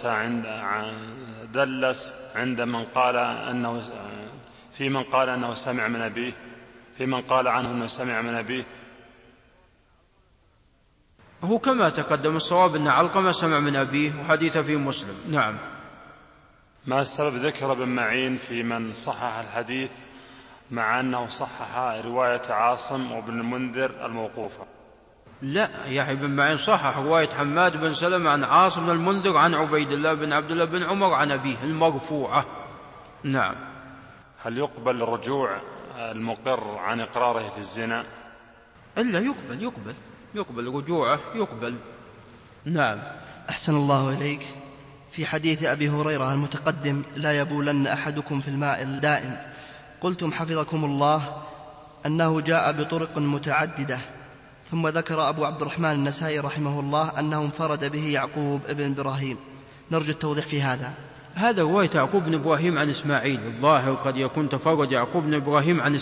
دلس عند من قال أنه في من قال أنه سمع من أبيه، في من قال عنه أنه سمع من أبيه؟ هو كما تقدم، الصواب أن علقمة سمع من أبيه، وحديث في مسلم. نعم. ما السبب ذكر ابن معين في من صحح الحديث مع أنه صحح رواية عاصم وابن المنذر الموقوفة؟ لا، يحيى بن معين صحح رواية حماد بن سلمة عن عاصم بن المنذر عن عبيد الله بن عبد الله بن عمر عن أبيه المرفوعة. نعم. هل يقبل رجوع المقر عن إقراره في الزنا؟ إلا يقبل رجوعه، يقبل. نعم. أحسن الله إليك. في حديث أبي هريرة المتقدم: لا يبولن أحدكم في الماء الدائم، قلتم حفظكم الله أنه جاء بطرق متعددة، ثم ذكر أبو عبد الرحمن النسائي رحمه الله أنه انفرد به يعقوب ابن إبراهيم، نرجو التوضيح في هذا. هذا رواية يعقوب بن إبراهيم عن إسماعيل، الظاهر قد يكون تفرد يعقوب بن إبراهيم عن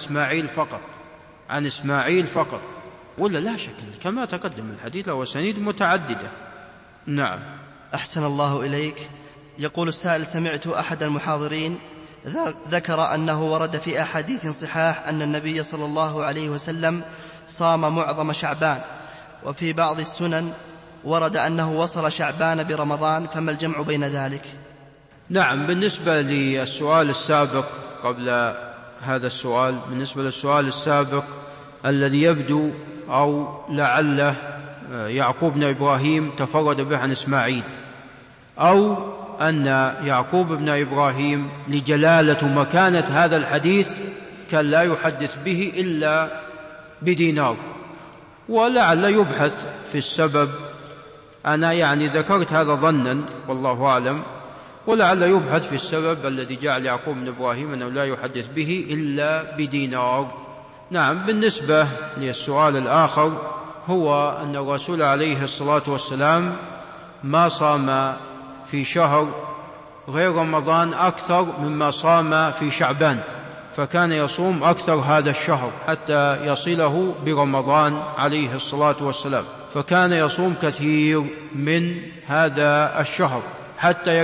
إسماعيل فقط، ولا لا شك كما تقدم الحديث له أسانيد متعددة. نعم. أحسن الله إليك. يقول السائل: سمعت أحد المحاضرين ذكر أنه ورد في أحاديث صحاح أن النبي صلى الله عليه وسلم صام معظم شعبان، وفي بعض السنن ورد أنه وصل شعبان برمضان، فما الجمع بين ذلك؟ نعم. بالنسبة للسؤال السابق قبل هذا السؤال، بالنسبة للسؤال السابق الذي يبدو أو لعله يعقوب بن إبراهيم تفرد به عن إسماعيل، أو أن يعقوب بن إبراهيم لجلالة مكانة هذا الحديث كان لا يحدث به إلا بدينار، ولعل يبحث في السبب. أنا ذكرت هذا ظنا والله أعلم، ولعل يبحث في السبب الذي جعل يعقوب بن إبراهيم أنه لا يحدث به إلا بدينار. نعم. بالنسبة للسؤال الآخر، هو أن الرسول عليه الصلاة والسلام ما صام في شهر غير رمضان أكثر مما صام في شعبان، فكان يصوم أكثر هذا الشهر حتى يصله برمضان عليه الصلاة والسلام، فكان يصوم كثير من هذا الشهر حتى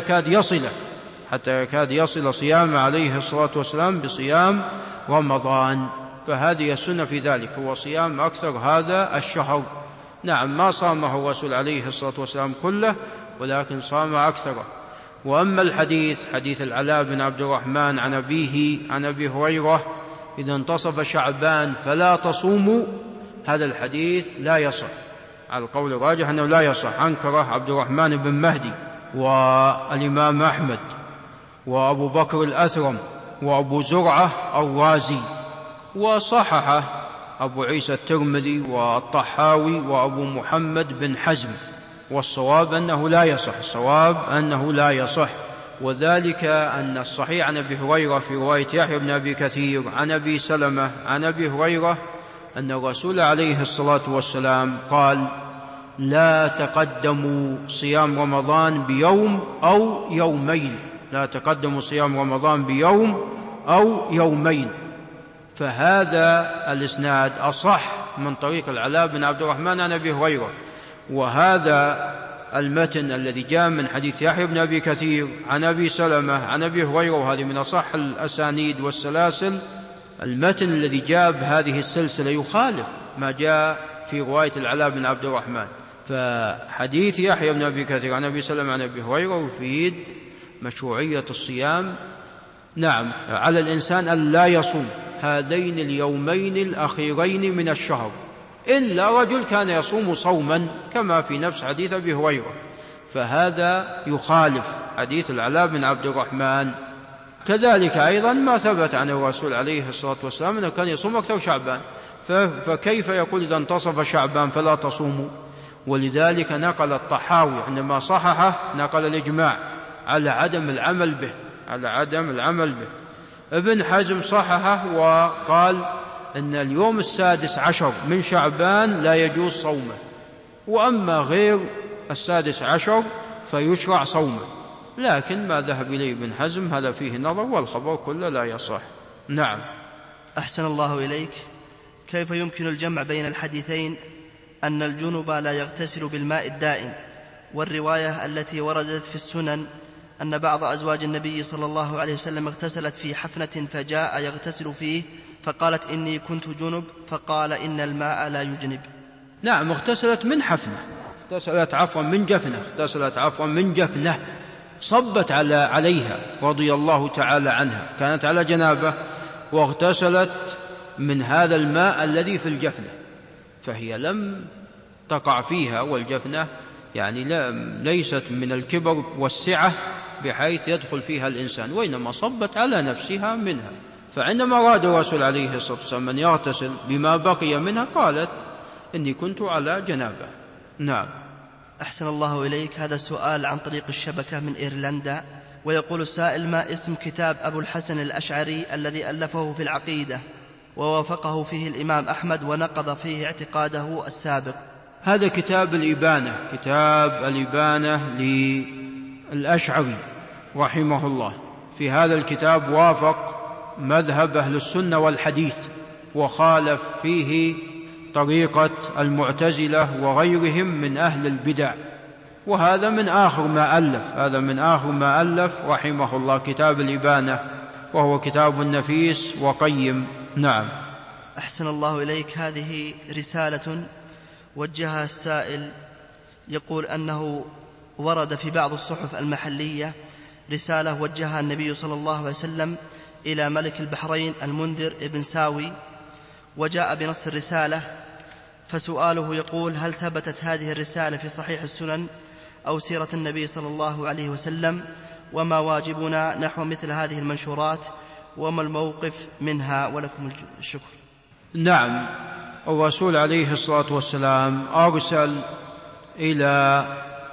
يكاد يصل صيام عليه الصلاة والسلام بصيام رمضان، فهذه السنة في ذلك، هو صيام أكثر هذا الشهر. نعم. ما صامه الرسول عليه الصلاة والسلام كله، ولكن صام أكثره. وأما الحديث حديث العلاء بن عبد الرحمن عن أبيه عن أبي هريرة: إذا انتصف شعبان فلا تصوموا، هذا الحديث لا يصح، على القول الراجح أنه لا يصح. أنكره عبد الرحمن بن مهدي والإمام أحمد وأبو بكر الأثرم وأبو زرعة الرازي، وصححه أبو عيسى الترمذي والطحاوي وأبو محمد بن حزم، والصواب أنه لا يصح، الصواب أنه لا يصح. وذلك أن الصحيح عن أبي هريرة في رواية يحيى بن أبي كثير عن أبي سلمة عن أبي هريرة أن الرسول عليه الصلاة والسلام قال: لا تقدموا صيام رمضان بيوم أو يومين، لا تقدموا صيام رمضان بيوم أو يومين. فهذا الإسناد أصح من طريق العلاء بن عبد الرحمن عن أبي هريرة، وهذا المتن الذي جاء من حديث يحيى بن أبي كثير عن أبي سلمة عن أبي هريرة، وهذه من أصح الأسانيد والسلاسل. المتن الذي جاء بهذه السلسلة يخالف ما جاء في رواية العلاء بن عبد الرحمن، فحديث يحيى بن أبي كثير عن أبي سلمة عن أبي هريرة يفيد مشروعية الصيام، نعم، على الإنسان أن لا يصوم هذين اليومين الأخيرين من الشهر إلا رجل كان يصوم صوما كما في نفس حديث أبي هريرة، فهذا يخالف حديث العلاء بن عبد الرحمن. كذلك أيضا ما ثبت عن الرسول عليه الصلاة والسلام أنه كان يصوم أكثر شعبان، فكيف يقول إذا انتصف شعبان فلا تصوموا؟ ولذلك نقل الطحاوي عندما صححه نقل الإجماع على عدم العمل به، على عدم العمل به. ابن حزم صححه وقال أن اليوم 16 من شعبان لا يجوز صومه، وأما غير 16 فيشرع صومه، لكن ما ذهب إليه ابن حزم هذا فيه نظر، والخبر كله لا يصح. نعم. أحسن الله إليك. كيف يمكن الجمع بين الحديثين أن الجنب لا يغتسل بالماء الدائم، والرواية التي وردت في السنن أن بعض أزواج النبي صلى الله عليه وسلم اغتسلت في حفنة فجاء يغتسل فيه فقالت إني كنت جنب، فقال إن الماء لا يجنب؟ نعم، اغتسلت من حفنة، اغتسلت عفوا من جفنة، اغتسلت عفوا من جفنة صبت عليها رضي الله تعالى عنها، كانت على جنابة واغتسلت من هذا الماء الذي في الجفنة، فهي لم تقع فيها، والجفنة يعني ليست من الكبر والسعة بحيث يدخل فيها الإنسان، وإنما صبت على نفسها منها. فعندما أراد الرسول عليه الصلاة والسلام أن يغتسل بما بقي منها قالت إني كنت على جنابة. نعم. أحسن الله إليك. هذا السؤال عن طريق الشبكة من إيرلندا، ويقول السائل: ما اسم كتاب أبو الحسن الأشعري الذي ألفه في العقيدة ووافقه فيه الإمام أحمد ونقض فيه اعتقاده السابق؟ هذا كتاب الإبانة، كتاب الإبانة للأشعري رحمه الله. في هذا الكتاب وافق مذهب أهل السنة والحديث، وخالف فيه طريقة المعتزلة وغيرهم من أهل البدع، وهذا من آخر ما ألف، هذا من آخر ما ألف رحمه الله كتاب الإبانة، وهو كتاب نفيس وقيم. نعم. أحسن الله إليك. هذه رسالة وجهها السائل، يقول أنه ورد في بعض الصحف المحلية رسالة وجهها النبي صلى الله عليه وسلم إلى ملك البحرين المنذر ابن ساوي، وجاء بنص الرسالة، فسؤاله يقول: هل ثبتت هذه الرسالة في صحيح السنن أو سيرة النبي صلى الله عليه وسلم؟ وما واجبنا نحو مثل هذه المنشورات، وما الموقف منها؟ ولكم الشكر. نعم، الرسول عليه الصلاة والسلام أرسل إلى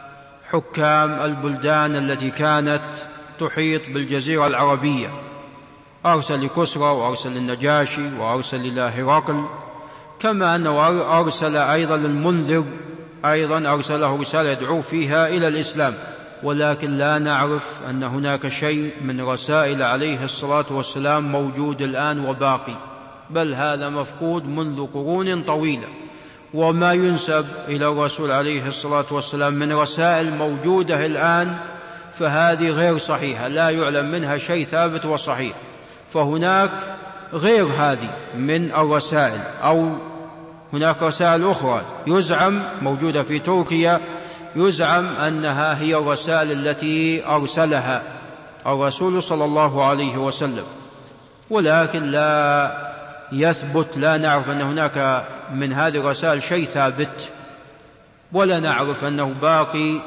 حكام البلدان التي كانت تحيط بالجزيرة العربية، أرسل لكسرى وأرسل للنجاشي وأرسل إلى هرقل، كما أنه أرسل أيضا للمنذر، أيضا أرسله رسالة يدعو فيها إلى الإسلام، ولكن لا نعرف أن هناك شيء من رسائل عليه الصلاة والسلام موجود الآن وباقي، بل هذا مفقود منذ قرون طويلة. وما ينسب إلى الرسول عليه الصلاة والسلام من رسائل موجودة الآن فهذه غير صحيحة، لا يعلم منها شيء ثابت وصحيح. فهناك غير هذه من الرسائل، أو هناك رسائل أخرى يزعم موجودة في تركيا، يزعم أنها هي الرسائل التي أرسلها الرسول صلى الله عليه وسلم، ولكن لا يثبت، لا نعرف أن هناك من هذه الرسائل شيء ثابت، ولا نعرف أنه باقي،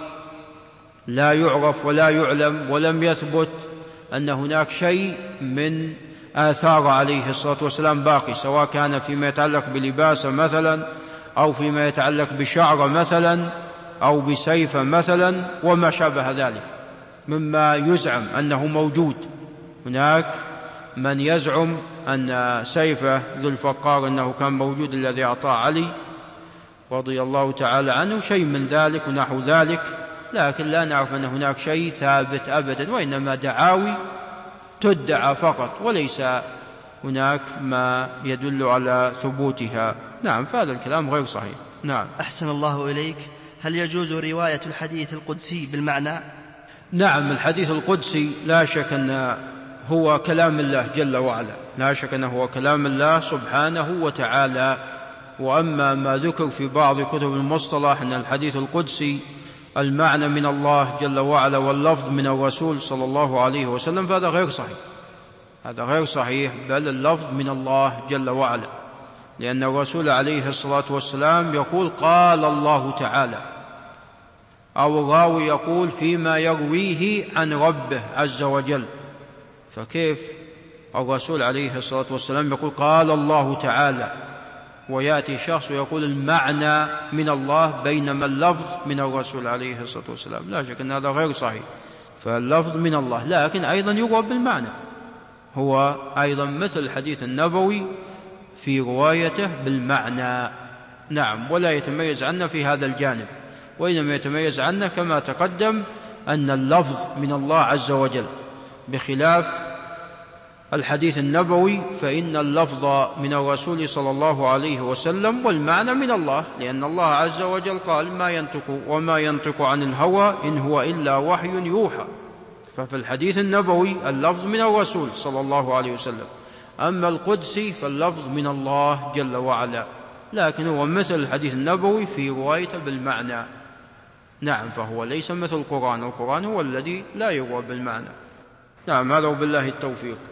لا يعرف ولا يعلم، ولم يثبت أن هناك شيء من آثار عليه الصلاة والسلام باقي، سواء كان فيما يتعلق بلباسه مثلا، أو فيما يتعلق بشعره مثلا، أو بسيفه مثلا، وما شابه ذلك مما يزعم أنه موجود. هناك من يزعم أن سيفه ذو الفقار أنه كان موجود الذي أعطاه علي رضي الله تعالى عنه، شيء من ذلك ونحو ذلك، لكن لا نعرف أن هناك شيء ثابت أبدا، وإنما دعاوي تدعى فقط، وليس هناك ما يدل على ثبوتها. نعم، فهذا الكلام غير صحيح. نعم. أحسن الله إليك. هل يجوز رواية الحديث القدسي بالمعنى؟ نعم، الحديث القدسي لا شك أنه هو كلام الله جل وعلا، لا شك أنه هو كلام الله سبحانه وتعالى. وأما ما ذكر في بعض كتب المصطلح أن الحديث القدسي المعنى من الله جل وعلا واللفظ من الرسول صلى الله عليه وسلم، فهذا غير صحيح، هذا غير صحيح، بل اللفظ من الله جل وعلا، لأن الرسول عليه الصلاة والسلام يقول قال الله تعالى، أو الراوي يقول فيما يرويه عن ربه عز وجل. فكيف الرسول عليه الصلاة والسلام يقول قال الله تعالى، ويأتي شخص ويقول المعنى من الله، بينما اللفظ من الرسول عليه الصلاة والسلام؟ لا شك أن هذا غير صحيح. فاللفظ من الله، لكن أيضا يروى بالمعنى، هو أيضا مثل الحديث النبوي في روايته بالمعنى. نعم، ولا يتميز عنه في هذا الجانب، وإنما يتميز عنه كما تقدم أن اللفظ من الله عز وجل، بخلاف الحديث النبوي فإن اللفظ من الرسول صلى الله عليه وسلم والمعنى من الله، لأن الله عز وجل قال وما ينطق عن الهوى إن هو إلا وحي يوحى. ففي الحديث النبوي اللفظ من الرسول صلى الله عليه وسلم، أما القدسي فاللفظ من الله جل وعلا، لكن هو مثل الحديث النبوي في روايته بالمعنى. نعم، فهو ليس مثل القرآن، القرآن هو الذي لا يروى بالمعنى. نعم، هذا وبالله التوفيق.